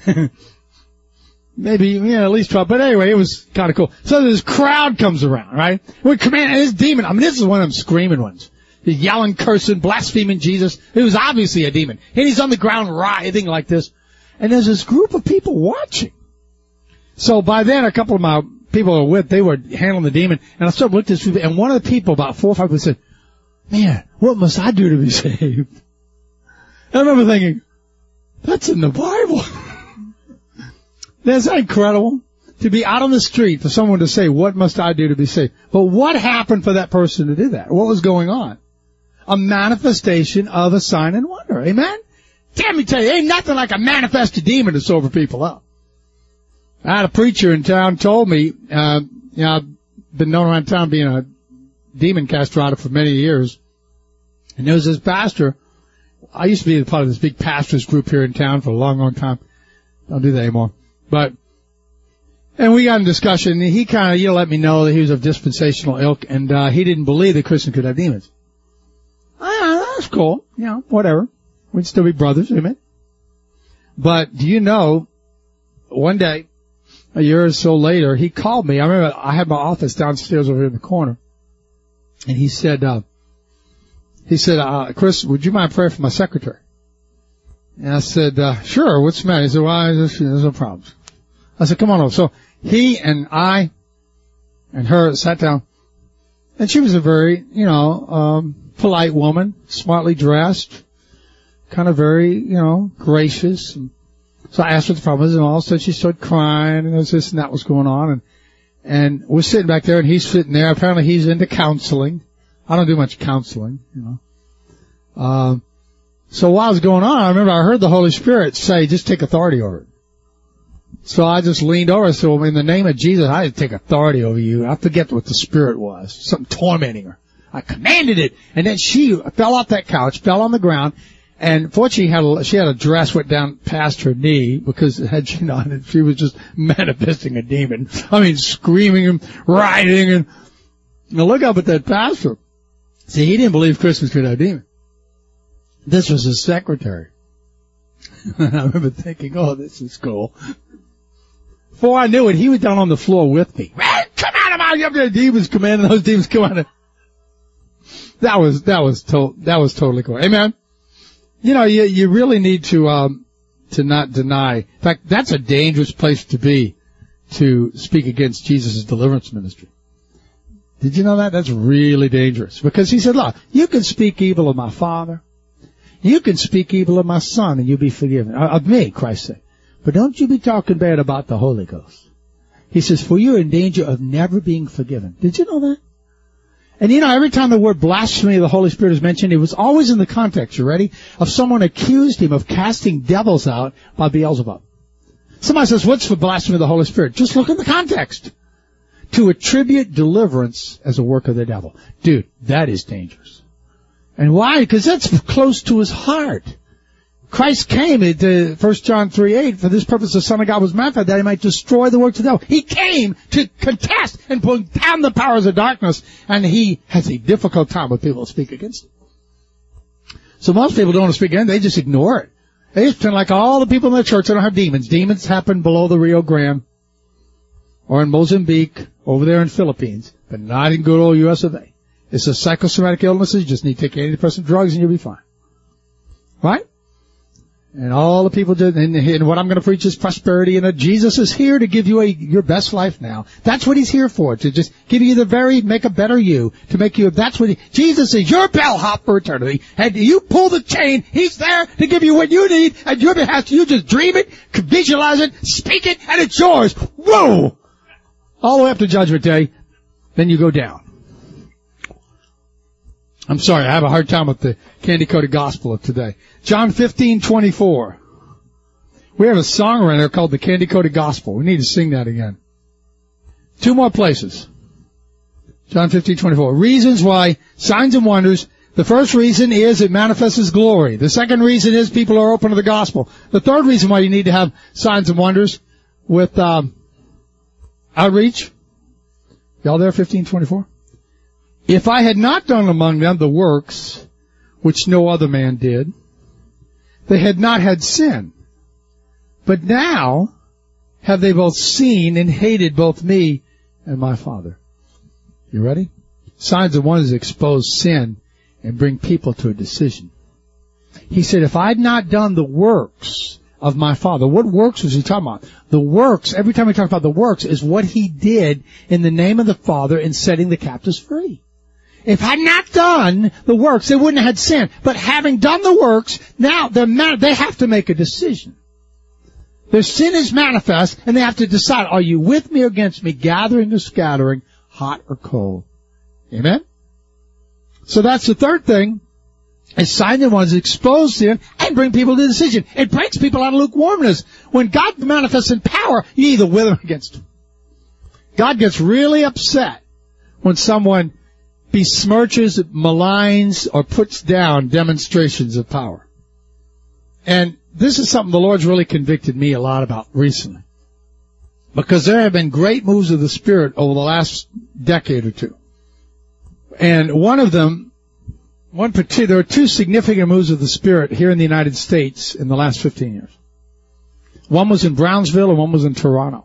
Maybe, you know, at least 12. But anyway, it was kind of cool. So this crowd comes around, right? We command, and this demon, I mean, this is one of them screaming ones. He's yelling, cursing, blaspheming Jesus. It was obviously a demon. And he's on the ground writhing like this. And there's this group of people watching. So by then, a couple of my people I were with, they were handling the demon. And I started looking at this, and one of the people, about 4 or 5 people, said, "Man, what must I do to be saved?" And I remember thinking, that's in the Bible. That's incredible. To be out on the street for someone to say, "What must I do to be saved?" But what happened for that person to do that? What was going on? A manifestation of a sign and wonder. Amen? Let me tell you, ain't nothing like a manifested demon to sober people up. I had a preacher in town told me, you know, I've been known around town being a demon castrator for many years. And there was this pastor. I used to be part of this big pastors group here in town for a long, long time. Don't do that anymore. And we got in discussion, and he kind of, you know, let me know that he was of dispensational ilk, and he didn't believe that Christians could have demons. That's cool. You know, whatever. We'd still be brothers, amen? But do you know, one day, a year or so later, he called me. I remember I had my office downstairs over here in the corner, and he said, "Chris, would you mind praying for my secretary?" And I said, "Sure, what's the matter?" He said, "Well, there's no problems." I said, "Come on over." So he and I and her sat down, and she was a very, you know, polite woman, smartly dressed, kind of very, you know, gracious. And so I asked her what the problem was, and all of a sudden she started crying, and there was this and that was going on. And we're sitting back there, and he's sitting there. Apparently he's into counseling. I don't do much counseling, you know. So while it was going on, I remember I heard the Holy Spirit say, "Just take authority over it." So I just leaned over and said, "Well, in the name of Jesus, I take authority over you." I forget what the Spirit was. Something tormenting her. I commanded it. And then she fell off that couch, fell on the ground, and fortunately she had a dress went down past her knee, because had she not, she was just manifesting a demon. I mean, screaming and writhing, and I look up at that pastor. See, he didn't believe Christians could have a demon. This was his secretary. And I remember thinking, "Oh, this is cool." Before I knew it, he was down on the floor with me. "Come out of my, the demons commanding those demons come out." That was totally cool. Amen. You know, you really need to not deny. In fact, that's a dangerous place to be, to speak against Jesus' deliverance ministry. Did you know that? That's really dangerous. Because he said, "Look, you can speak evil of my Father. You can speak evil of my Son, and you'll be forgiven." Of me, Christ said. "But don't you be talking bad about the Holy Ghost." He says, "For you're in danger of never being forgiven." Did you know that? And you know, every time the word blasphemy of the Holy Spirit is mentioned, it was always in the context, you ready? Of someone accused him of casting devils out by Beelzebub. Somebody says, "What's for blasphemy of the Holy Spirit?" Just look in the context. To attribute deliverance as a work of the devil. Dude, that is dangerous. And why? Because that's close to his heart. Christ came to 1 John 3:8, "For this purpose the Son of God was manifested, that he might destroy the works of the devil." He came to contest and pull down the powers of darkness, and he has a difficult time with people who speak against it. So most people don't want to speak against it, they just ignore it. They just pretend like all the people in the church don't have demons. Demons happen below the Rio Grande, or in Mozambique, over there in Philippines, but not in good old US of A. It's a psychosomatic illness. You just need to take antidepressant drugs and you'll be fine. Right? And all the people did, and what I'm going to preach is prosperity, and Jesus is here to give you your best life now. That's what he's here for, to just give you make a better you, to make you, Jesus is your bellhop for eternity, and you pull the chain, he's there to give you what you need, and you just dream it, visualize it, speak it, and it's yours. Whoa! All the way up to Judgment Day, then you go down. I'm sorry, I have a hard time with the candy-coated gospel of today. John 15:24. We have a song right there called the Candy-Coated Gospel. We need to sing that again. 2 more places. John 15:24. Reasons why signs and wonders. The first reason is it manifests His glory. The second reason is people are open to the gospel. The third reason why you need to have signs and wonders with outreach. Y'all there, 15:24? If I had not done among them the works which no other man did, they had not had sin. But now have they both seen and hated both me and my Father. You ready? Signs and wonders expose sin and bring people to a decision. He said, if I had not done the works of my Father, what works was he talking about? The works, every time we talk about the works, is what he did in the name of the Father in setting the captives free. If I had not done the works, they wouldn't have had sin. But having done the works, now they have to make a decision. Their sin is manifest, and they have to decide, are you with me or against me, gathering or scattering, hot or cold? Amen? So that's the third thing, is signs and wonders expose sin and bring people to the decision. It breaks people out of lukewarmness. When God manifests in power, you either with him or against him. God gets really upset when someone besmirches, maligns, or puts down demonstrations of power. And this is something the Lord's really convicted me a lot about recently. Because there have been great moves of the Spirit over the last decade or two. And one of them, there are 2 significant moves of the Spirit here in the United States in the last 15 years. One was in Brownsville and one was in Toronto.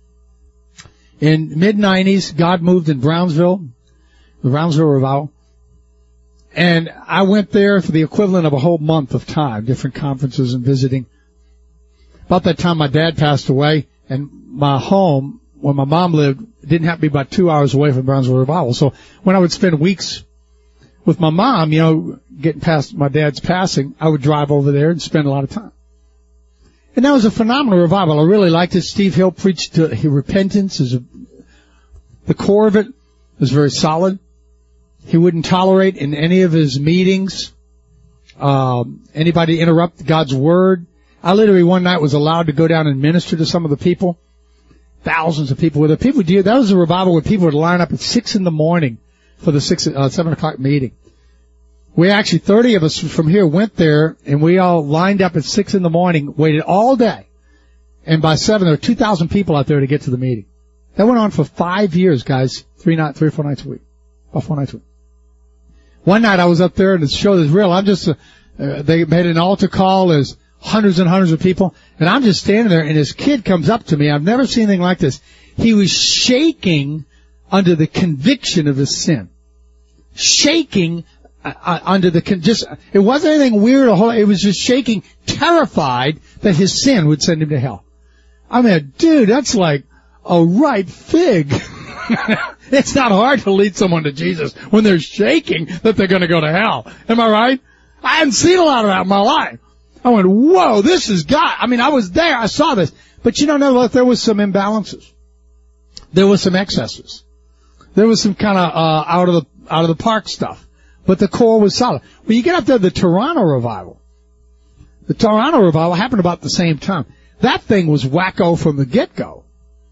In mid-90s, God moved in Brownsville, the Brownsville Revival. And I went there for the equivalent of a whole month of time, different conferences and visiting. About that time, my dad passed away, and my home, where my mom lived, didn't have to be about 2 hours away from Brownsville Revival. So when I would spend weeks with my mom, getting past my dad's passing, I would drive over there and spend a lot of time. And that was a phenomenal revival. I really liked it. Steve Hill preached repentance. The core of it was very solid. He wouldn't tolerate in any of his meetings anybody interrupt God's Word. I literally one night was allowed to go down and minister to some of the people. Thousands of people were there. That was a revival where people would line up at 6 a.m. for the 7 o'clock meeting. We actually, 30 of us from here went there, and we all lined up at 6 a.m, waited all day. And by 7, there were 2,000 people out there to get to the meeting. That went on for 5 years, guys. 3 or 4 nights a week. About 4 nights a week. One night I was up there, and the show is real. They made an altar call. There's hundreds and hundreds of people. And I'm just standing there, and this kid comes up to me. I've never seen anything like this. He was shaking under the conviction of his sin. Shaking under it wasn't anything weird or whole, it was just shaking, terrified that his sin would send him to hell. I mean, dude, that's like a ripe fig. It's not hard to lead someone to Jesus when they're shaking that they're going to go to hell. Am I right? I hadn't seen a lot of that in my life. I went, whoa, this is God. I mean, I was there. I saw this. But there was some imbalances. There was some excesses. There was some kind of out of the park stuff. But the core was solid. When you get up there, the Toronto revival happened about the same time. That thing was wacko from the get-go.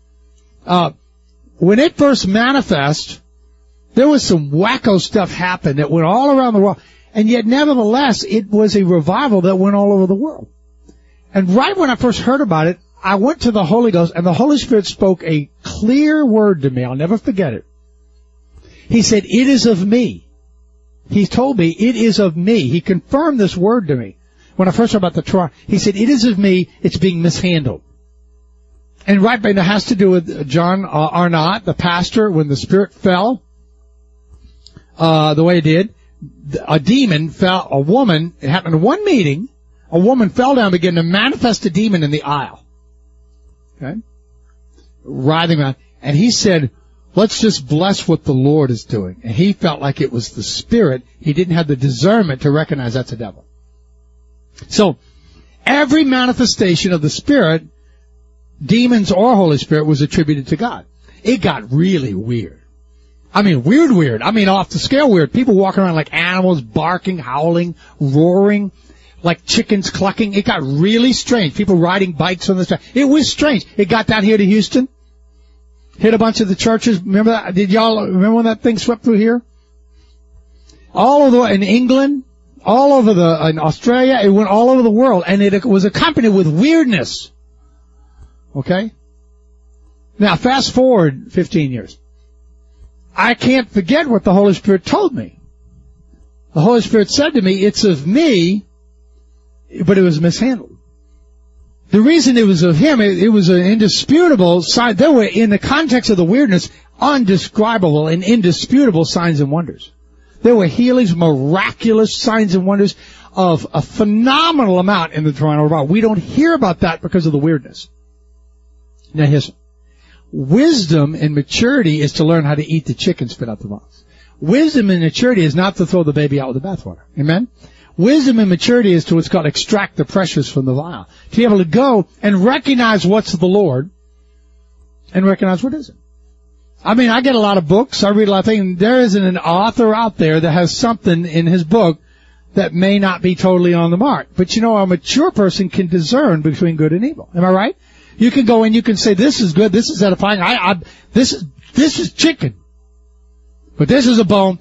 When it first manifested, there was some wacko stuff happened that went all around the world. And yet, nevertheless, it was a revival that went all over the world. And right when I first heard about it, I went to the Holy Ghost, and the Holy Spirit spoke a clear word to me. I'll never forget it. He said, it is of me. He told me, it is of me. He confirmed this word to me. When I first heard about the Toronto, he said, it is of me. It's being mishandled. And right, but it has to do with John Arnott, the pastor, when the Spirit fell, the way it did. A demon fell, a woman, it happened in one meeting, a woman fell down and began to manifest a demon in the aisle. Okay? Writhing around. And he said, let's just bless what the Lord is doing. And he felt like it was the Spirit. He didn't have the discernment to recognize that's a devil. So, every manifestation of the Spirit, demons or Holy Spirit, was attributed to God. It got really weird. I mean, weird. I mean, off the scale weird. People walking around like animals, barking, howling, roaring, like chickens clucking. It got really strange. People riding bikes on the street. It was strange. It got down here to Houston. Hit a bunch of the churches. Remember that? Did y'all remember when that thing swept through here? All over in England, all over in Australia, it went all over the world, and it was accompanied with weirdness. Okay? Now, fast forward 15 years. I can't forget what the Holy Spirit told me. The Holy Spirit said to me, it's of me, but it was mishandled. The reason it was of him, it was an indisputable sign. There were, in the context of the weirdness, undescribable and indisputable signs and wonders. There were healings, miraculous signs and wonders of a phenomenal amount in the Toronto Revival. We don't hear about that because of the weirdness. Now here's wisdom and maturity is to learn how to eat the chicken, spit out the bones. Wisdom and maturity is not to throw the baby out with the bathwater. Amen? Wisdom and maturity is to what's called extract the precious from the vile. To be able to go and recognize what's the Lord and recognize what isn't. I mean, I get a lot of books. I read a lot of things. There isn't an author out there that has something in his book that may not be totally on the mark. But you know, a mature person can discern between good and evil. Am I right? You can go and you can say, this is good, this is edifying, this is chicken. But this is a bone.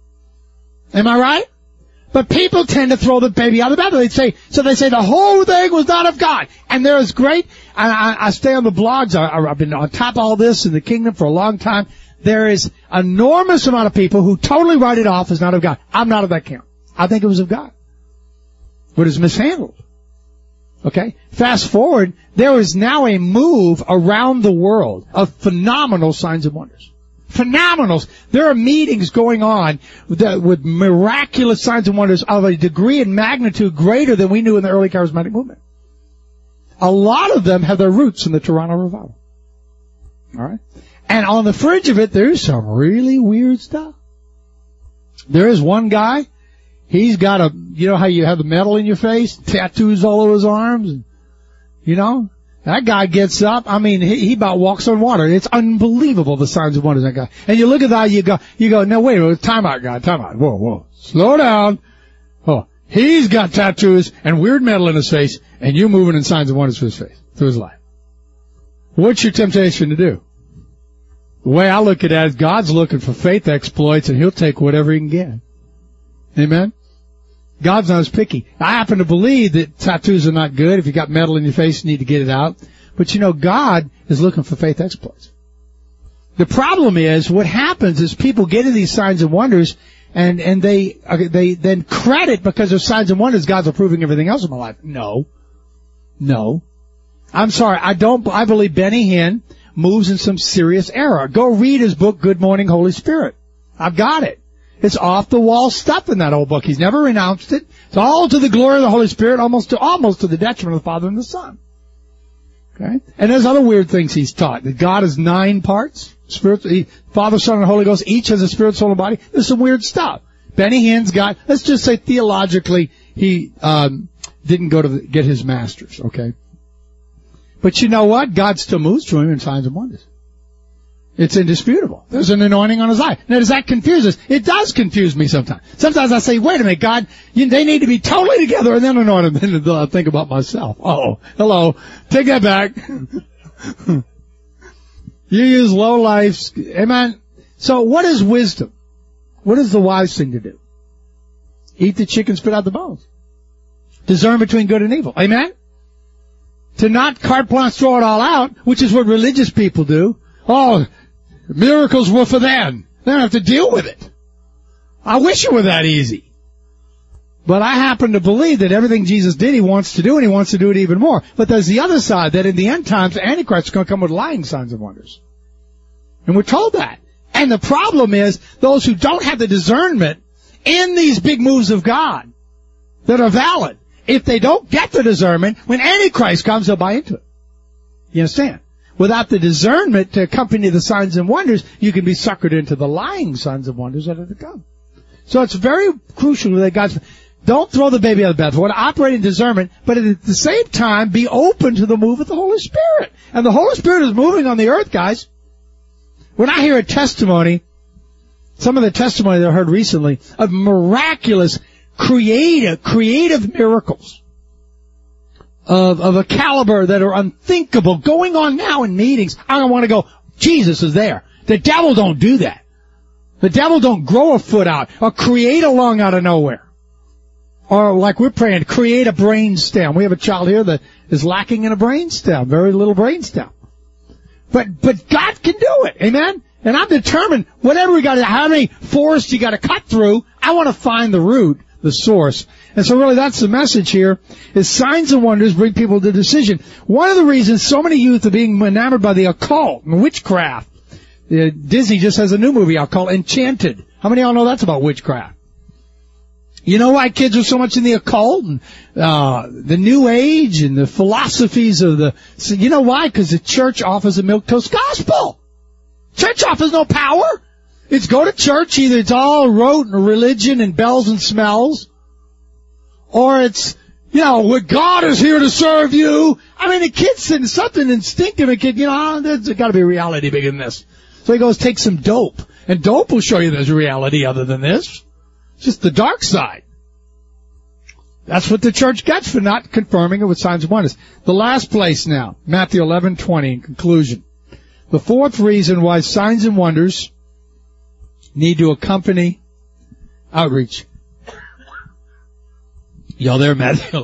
Am I right? But people tend to throw the baby out of the bathwater. They say the whole thing was not of God. And there is great, I stay on the blogs, I've been on top of all this in the kingdom for a long time. There is an enormous amount of people who totally write it off as not of God. I'm not of that camp. I think it was of God. But it's mishandled. Okay? Fast forward, there is now a move around the world of phenomenal signs and wonders. Phenomenal. There are meetings going on with miraculous signs and wonders of a degree and magnitude greater than we knew in the early charismatic movement. A lot of them have their roots in the Toronto Revival. All right? And on the fringe of it, there's some really weird stuff. There is one guy, he's got you know how you have the metal in your face, tattoos all over his arms, you know? That guy gets up, I mean, he about walks on water. It's unbelievable, the signs and wonders of that guy. And you look at that, you go, no, wait a minute, time out, guy, time out. Whoa, slow down. Oh, he's got tattoos and weird metal in his face, and you're moving in signs and wonders through his face, through his life. What's your temptation to do? The way I look at it is God's looking for faith exploits, and he'll take whatever he can get. Amen? God's not as picky. I happen to believe that tattoos are not good. If you got metal in your face, you need to get it out. But you know, God is looking for faith exploits. The problem is, what happens is people get into these signs and wonders, and they then credit because of signs and wonders, God's approving everything else in my life. No. I'm sorry. I believe Benny Hinn moves in some serious error. Go read his book, Good Morning, Holy Spirit. I've got it. It's off-the-wall stuff in that old book. He's never renounced it. It's all to the glory of the Holy Spirit, almost to the detriment of the Father and the Son. Okay? And there's other weird things he's taught. That God is 9 parts. Father, Son, and Holy Ghost each has a spirit, soul, and body. There's some weird stuff. Benny Hinn's got, let's just say theologically, he didn't go to get his master's, okay? But you know what? God still moves through him in signs and wonders. It's indisputable. There's an anointing on his life. Now, does that confuse us? It does confuse me sometimes. Sometimes I say, wait a minute, God, they need to be totally together and then anoint them. Then I think about myself. Oh, hello. Take that back. You use low life. Amen. So what is wisdom? What is the wise thing to do? Eat the chicken, spit out the bones. Discern between good and evil. Amen? To not carte blanche throw it all out, which is what religious people do. Oh, miracles were for them. They don't have to deal with it. I wish it were that easy. But I happen to believe that everything Jesus did, he wants to do, and he wants to do it even more. But there's the other side, that in the end times, the Antichrist is going to come with lying signs and wonders. And we're told that. And the problem is, those who don't have the discernment in these big moves of God that are valid, if they don't get the discernment, when Antichrist comes, they'll buy into it. You understand? Without the discernment to accompany the signs and wonders, you can be suckered into the lying signs and wonders that are to come. So it's very crucial that God, don't throw the baby out of the bathwater. Operate in discernment, but at the same time, be open to the move of the Holy Spirit. And the Holy Spirit is moving on the earth, guys. When I hear a testimony, some of the testimony that I heard recently of miraculous, creative miracles of a caliber that are unthinkable going on now in meetings, I don't want to go, Jesus is there. The devil don't do that. The devil don't grow a foot out or create a lung out of nowhere. Or like we're praying, create a brain stem. We have a child here that is lacking in a brain stem, very little brain stem. But God can do it. Amen? And I'm determined, whatever we got to, how many forests you got to cut through, I want to find the root, the source. And so really that's the message here, is signs and wonders bring people to decision. One of the reasons so many youth are being enamored by the occult and witchcraft. Disney just has a new movie out called Enchanted. How many of y'all know that's about witchcraft? You know why kids are so much in the occult and the New Age and the philosophies of the... So you know why? Because the church offers a milquetoast gospel. Church offers no power. It's go to church, either it's all rote and religion and bells and smells, or it's, what God is here to serve you. I mean, the kid's saying something instinctive, there's got to be a reality bigger than this. So he goes, take some dope. And dope will show you there's a reality other than this. Just the dark side. That's what the church gets for not confirming it with signs and wonders. The last place now, Matthew 11:20 in conclusion. The fourth reason why signs and wonders need to accompany outreach. Y'all there, Matthew?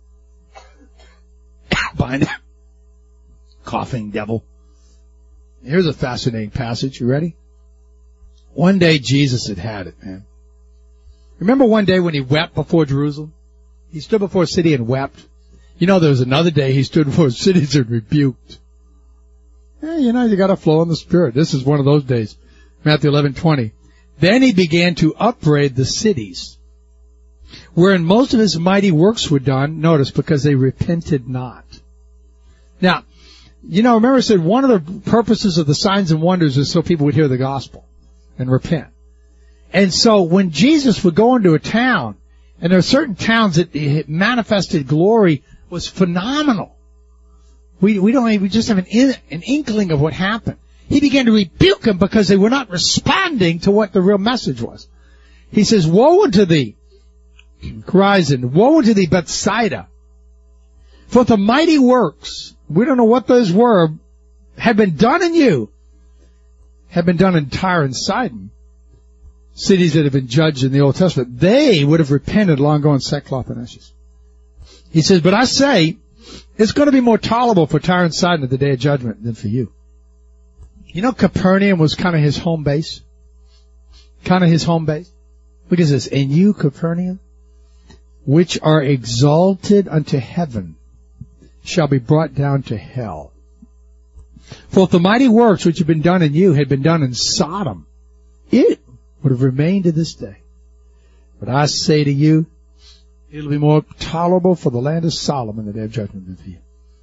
Bind it. Coughing devil. Here's a fascinating passage. You ready? One day Jesus had it, man. Remember one day when he wept before Jerusalem? He stood before a city and wept. There was another day he stood before cities and rebuked. You got to flow in the Spirit. This is one of those days. Matthew 11:20. Then he began to upbraid the cities, wherein most of his mighty works were done, notice, because they repented not. Now, remember I said one of the purposes of the signs and wonders is so people would hear the gospel and repent. And so when Jesus would go into a town, and there are certain towns that manifested glory was phenomenal. We just have an inkling of what happened. He began to rebuke them because they were not responding to what the real message was. He says, woe unto thee, Chorazin, woe unto thee, Bethsaida, for the mighty works, we don't know what those were, had been done in you, had been done in Tyre and Sidon, cities that have been judged in the Old Testament. They would have repented long ago in sackcloth and ashes. He says, but I say, it's going to be more tolerable for Tyre and Sidon at the day of judgment than for you. Capernaum was kind of his home base. Look at this. And you, Capernaum, which are exalted unto heaven, shall be brought down to hell. For if the mighty works which have been done in you had been done in Sodom, it would have remained to this day. But I say to you, it'll be more tolerable for the land of Sodom in the day of judgment than for you.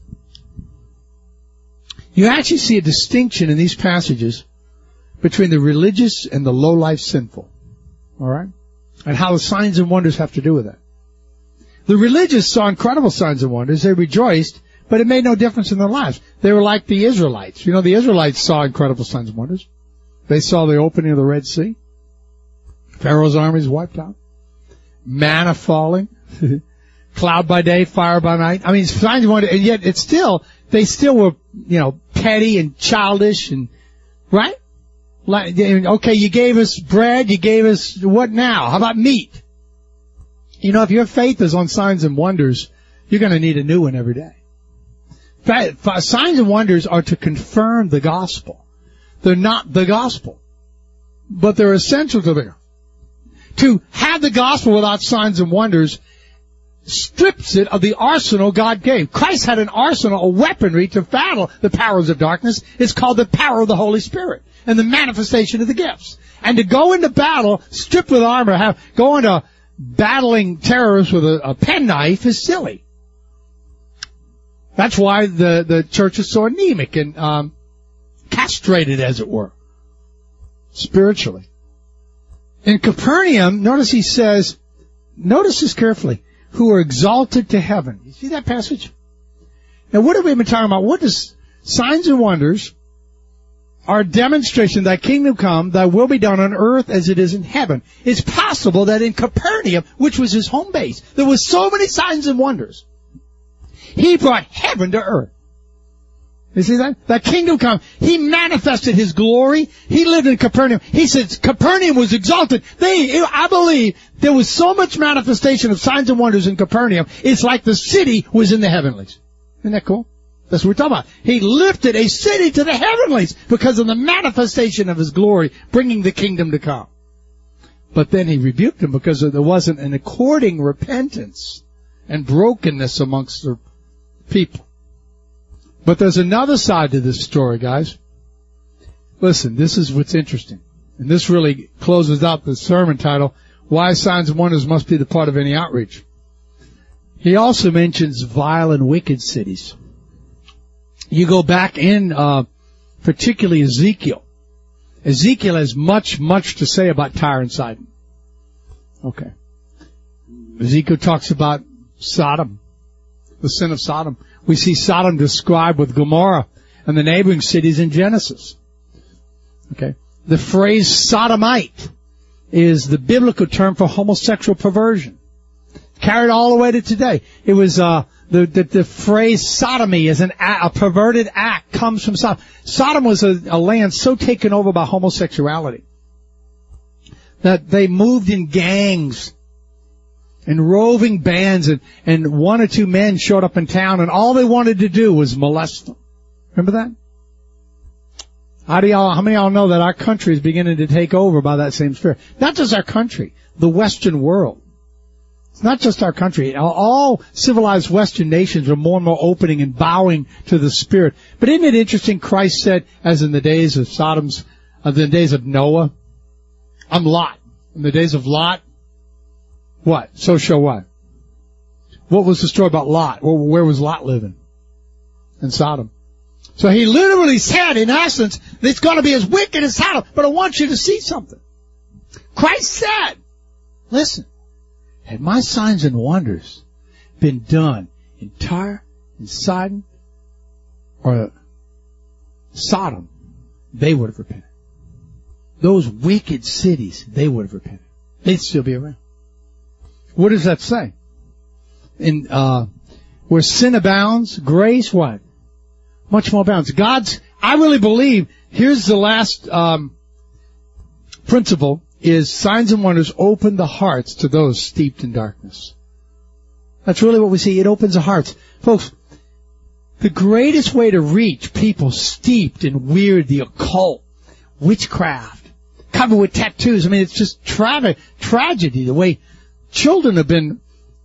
You actually see a distinction in these passages between the religious and the low-life sinful. All right? And how the signs and wonders have to do with that. The religious saw incredible signs and wonders. They rejoiced, but it made no difference in their lives. They were like the Israelites. The Israelites saw incredible signs and wonders. They saw the opening of the Red Sea. Pharaoh's armies wiped out. Manna falling. Cloud by day, fire by night. I mean, signs and wonders, and yet they still were, petty and childish and, right? Okay, you gave us bread, you gave us, what now? How about meat? If your faith is on signs and wonders, you're going to need a new one every day. Signs and wonders are to confirm the gospel. They're not the gospel, but they're essential to the gospel. To have the gospel without signs and wonders strips it of the arsenal God gave. Christ had an arsenal, a weaponry to battle the powers of darkness. It's called the power of the Holy Spirit and the manifestation of the gifts. And to go into battle, stripped with armor, go into battling terrorists with a penknife is silly. That's why the church is so anemic and castrated, as it were, spiritually. In Capernaum, notice he says, notice this carefully, who are exalted to heaven. You see that passage? Now, what have we been talking about? What is signs and wonders are a demonstration that kingdom come, thy will be done on earth as it is in heaven. It's possible that in Capernaum, which was his home base, there was so many signs and wonders. He brought heaven to earth. You see that? That kingdom come. He manifested his glory. He lived in Capernaum. He said Capernaum was exalted. I believe there was so much manifestation of signs and wonders in Capernaum, it's like the city was in the heavenlies. Isn't that cool? That's what we're talking about. He lifted a city to the heavenlies because of the manifestation of his glory, bringing the kingdom to come. But then he rebuked them because there wasn't an according repentance and brokenness amongst the people. But there's another side to this story, guys. Listen, this is what's interesting. And this really closes out the sermon title, Why Signs and Wonders Must Be the Part of Any Outreach. He also mentions vile and wicked cities. You go back in, particularly Ezekiel. Ezekiel has much to say about Tyre and Sidon. Okay. Ezekiel talks about Sodom, the sin of Sodom. We see Sodom described with Gomorrah and the neighboring cities in Genesis. Okay. The phrase sodomite is the biblical term for homosexual perversion. Carried all the way to today. It was, the phrase sodomy as a perverted act comes from Sodom. Sodom was a land so taken over by homosexuality that they moved in gangs and roving bands, and one or two men showed up in town, and all they wanted to do was molest them. Remember that? How many of y'all know that our country is beginning to take over by that same spirit? Not just our country, the Western world. It's not just our country. All civilized Western nations are more and more opening and bowing to the Spirit. But isn't it interesting? Christ said, as in the days of the days of Noah, I'm Lot. In the days of Lot, what? So shall what? What was the story about Lot? Where was Lot living? In Sodom. So he literally said, in essence, it's going to be as wicked as Sodom. But I want you to see something. Christ said, listen, had my signs and wonders been done in Tyre and Sidon or Sodom, they would have repented. Those wicked cities, they would have repented. They'd still be around. What does that say? In where sin abounds, grace what? Much more abounds. I really believe, here's the last principle, is signs and wonders open the hearts to those steeped in darkness. That's really what we see. It opens the hearts. Folks, the greatest way to reach people steeped in weird, the occult, witchcraft, covered with tattoos. I mean, it's just tragedy, the way children have been,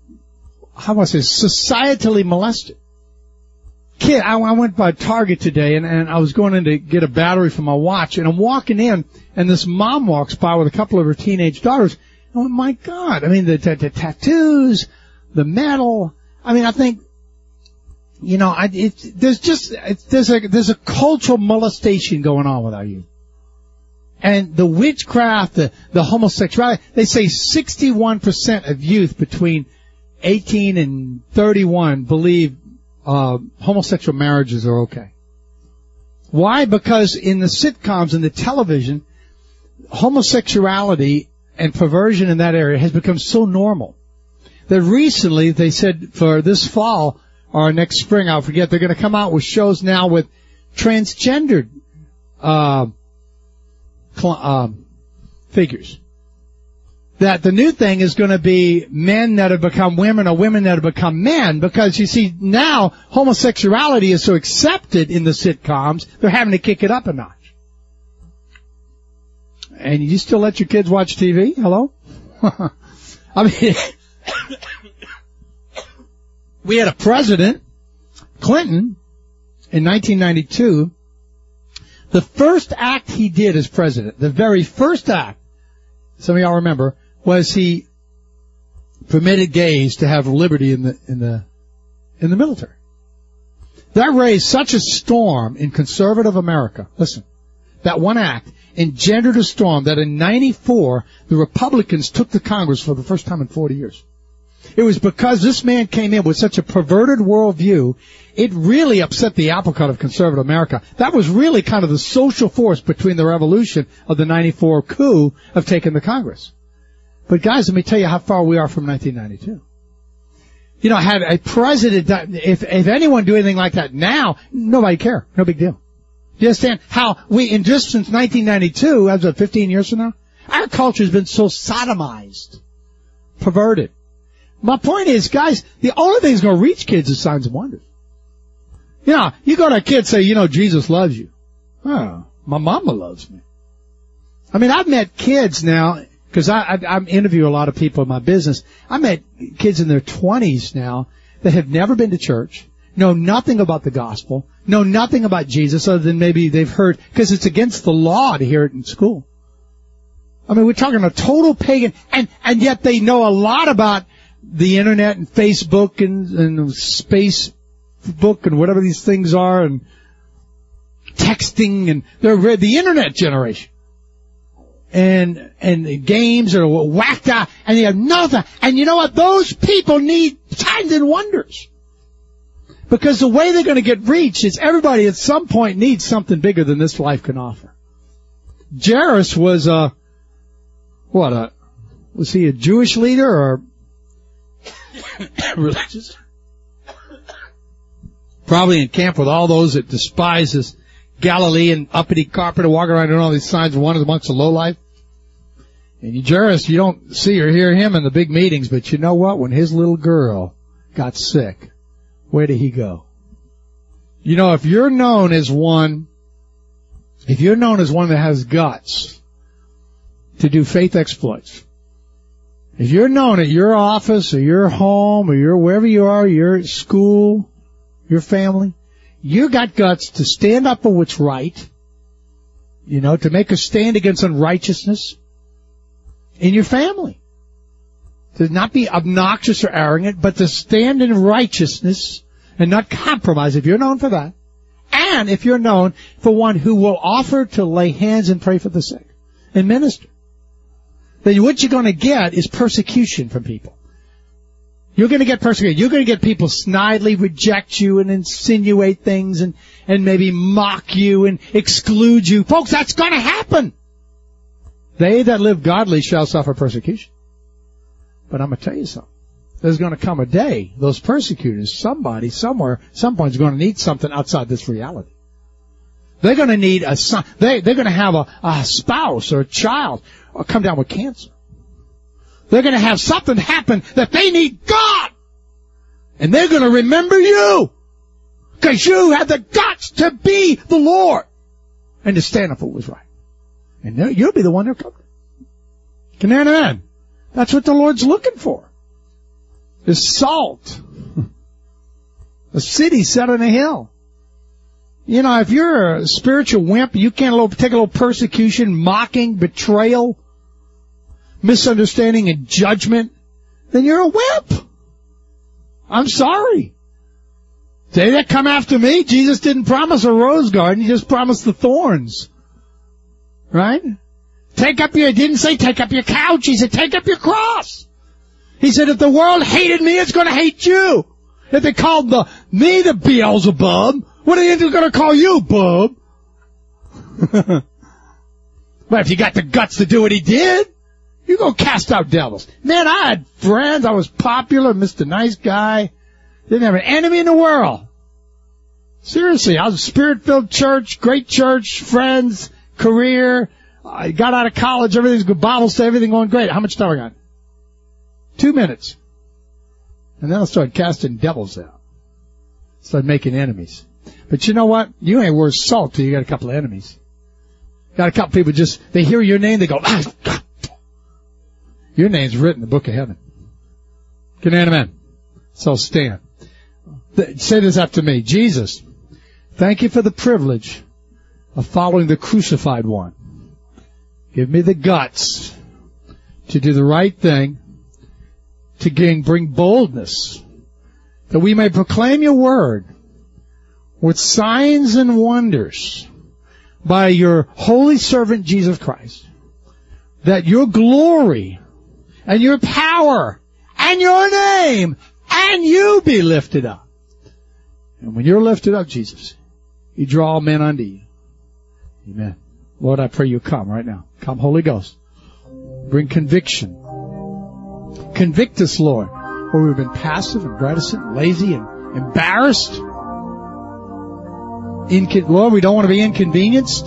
societally molested. Kid, I went by Target today, and I was going in to get a battery for my watch, and I'm walking in, and this mom walks by with a couple of her teenage daughters. Oh my God! I mean, the tattoos, the metal. I mean, I think, there's a cultural molestation going on with our youth. And the witchcraft, the homosexuality, they say 61% of youth between 18 and 31 believe homosexual marriages are okay. Why? Because in the sitcoms and the television, homosexuality and perversion in that area has become so normal that recently they said for this fall or next spring, I'll forget, they're going to come out with shows now with transgendered figures. That the new thing is going to be men that have become women or women that have become men, because you see now homosexuality is so accepted in the sitcoms, they're having to kick it up a notch. And you still let your kids watch TV? Hello? I mean, we had a president, Clinton, in 1992. The first act he did as president, the very first act, some of y'all remember, was he permitted gays to have liberty in the military. That raised such a storm in conservative America. Listen, that one act engendered a storm that in 94, the Republicans took to Congress for the first time in 40 years. It was because this man came in with such a perverted worldview, it really upset the apple cart of conservative America. That was really kind of the social force between the revolution of the 94 coup of taking the Congress. But guys, let me tell you how far we are from 1992. You know, had a president, if anyone do anything like that now, nobody care. No big deal. Do you understand how just since 1992, as of 15 years from now, our culture has been so sodomized, perverted. My point is, guys, the only thing that's going to reach kids is signs and wonders. You know, you go to a kid and say, you know, Jesus loves you. Oh, my mama loves me. I mean, I've met kids now, because I interview a lot of people in my business. I met kids in their 20s now that have never been to church, know nothing about the gospel, know nothing about Jesus other than maybe they've heard, because it's against the law to hear it in school. I mean, we're talking a total pagan, and yet they know a lot about the internet and Facebook and Facebook and whatever these things are and texting, and they're the internet generation. And games are whacked out, and they have nothing. And you know what? Those people need signs and wonders. Because the way they're going to get reached is everybody at some point needs something bigger than this life can offer. Jairus was was he a Jewish leader or religious? Probably in camp with all those that despise this Galilean uppity carpenter walking around doing all these signs and wonders amongst the lowlife. And Jairus, you don't see or hear him in the big meetings, but you know what? When his little girl got sick, where did he go? You know, if you're known as one that has guts to do faith exploits, if you're known at your office or your home or your wherever you are, your school, your family, you got guts to stand up for what's right, you know, to make a stand against unrighteousness in your family. To not be obnoxious or arrogant, but to stand in righteousness and not compromise if you're known for that. And if you're known for one who will offer to lay hands and pray for the sick and minister. Then what you're going to get is persecution from people. You're going to get persecuted. You're going to get people snidely reject you and insinuate things and maybe mock you and exclude you. Folks, that's going to happen. They that live godly shall suffer persecution. But I'm going to tell you something. There's going to come a day, those persecutors, somebody, somewhere, some point is going to need something outside this reality. They're going to need a son. They're going to have a spouse or a child or come down with cancer. They're going to have something happen that they need God. And they're going to remember you. Because you had the guts to be the Lord. And to stand up for what was right. And you'll be the one they'll come to. Can you understand? That's what the Lord's looking for. Is salt. A city set on a hill. You know, if you're a spiritual wimp, you can't take a little persecution, mocking, betrayal, misunderstanding, and judgment, then you're a wimp. I'm sorry. They that come after me, Jesus didn't promise a rose garden, he just promised the thorns. Right? He didn't say take up your couch, he said take up your cross. He said if the world hated me, it's going to hate you. If they called me the Beelzebub, what are they going to call you, bub? But if you got the guts to do what he did, you go cast out devils. Man, I had friends. I was popular, Mr. Nice Guy. Didn't have an enemy in the world. Seriously, I was a spirit-filled church, great church, friends, career. I got out of college, everything's good, Bible study, everything going great. How much time I got? 2 minutes. And then I started casting devils out. Started making enemies. But you know what? You ain't worth salt till you got a couple of enemies. Got a couple people they hear your name, they go, God. Your name's written in the book of heaven. Can you amen? So stand. Say this after me. Jesus, thank you for the privilege of following the crucified one. Give me the guts to do the right thing, to bring boldness, that we may proclaim your word with signs and wonders by your holy servant Jesus Christ, that your glory and your power and your name and you be lifted up. And when you're lifted up, Jesus, you draw all men unto you. Amen. Lord, I pray you come right now. Come, Holy Ghost. Bring conviction. Convict us, Lord, where we've been passive and reticent, lazy and embarrassed. Lord, we don't want to be inconvenienced.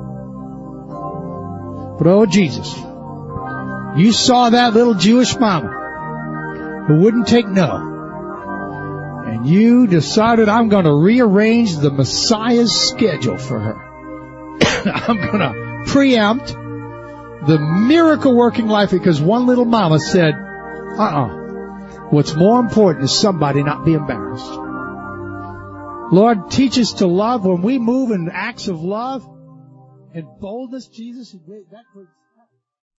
But oh, Jesus, you saw that little Jewish mama who wouldn't take no. And you decided, I'm going to rearrange the Messiah's schedule for her. I'm going to preempt the miracle-working life because one little mama said, what's more important is somebody not be embarrassed. Lord, teach us to love when we move in acts of love and boldness, Jesus. That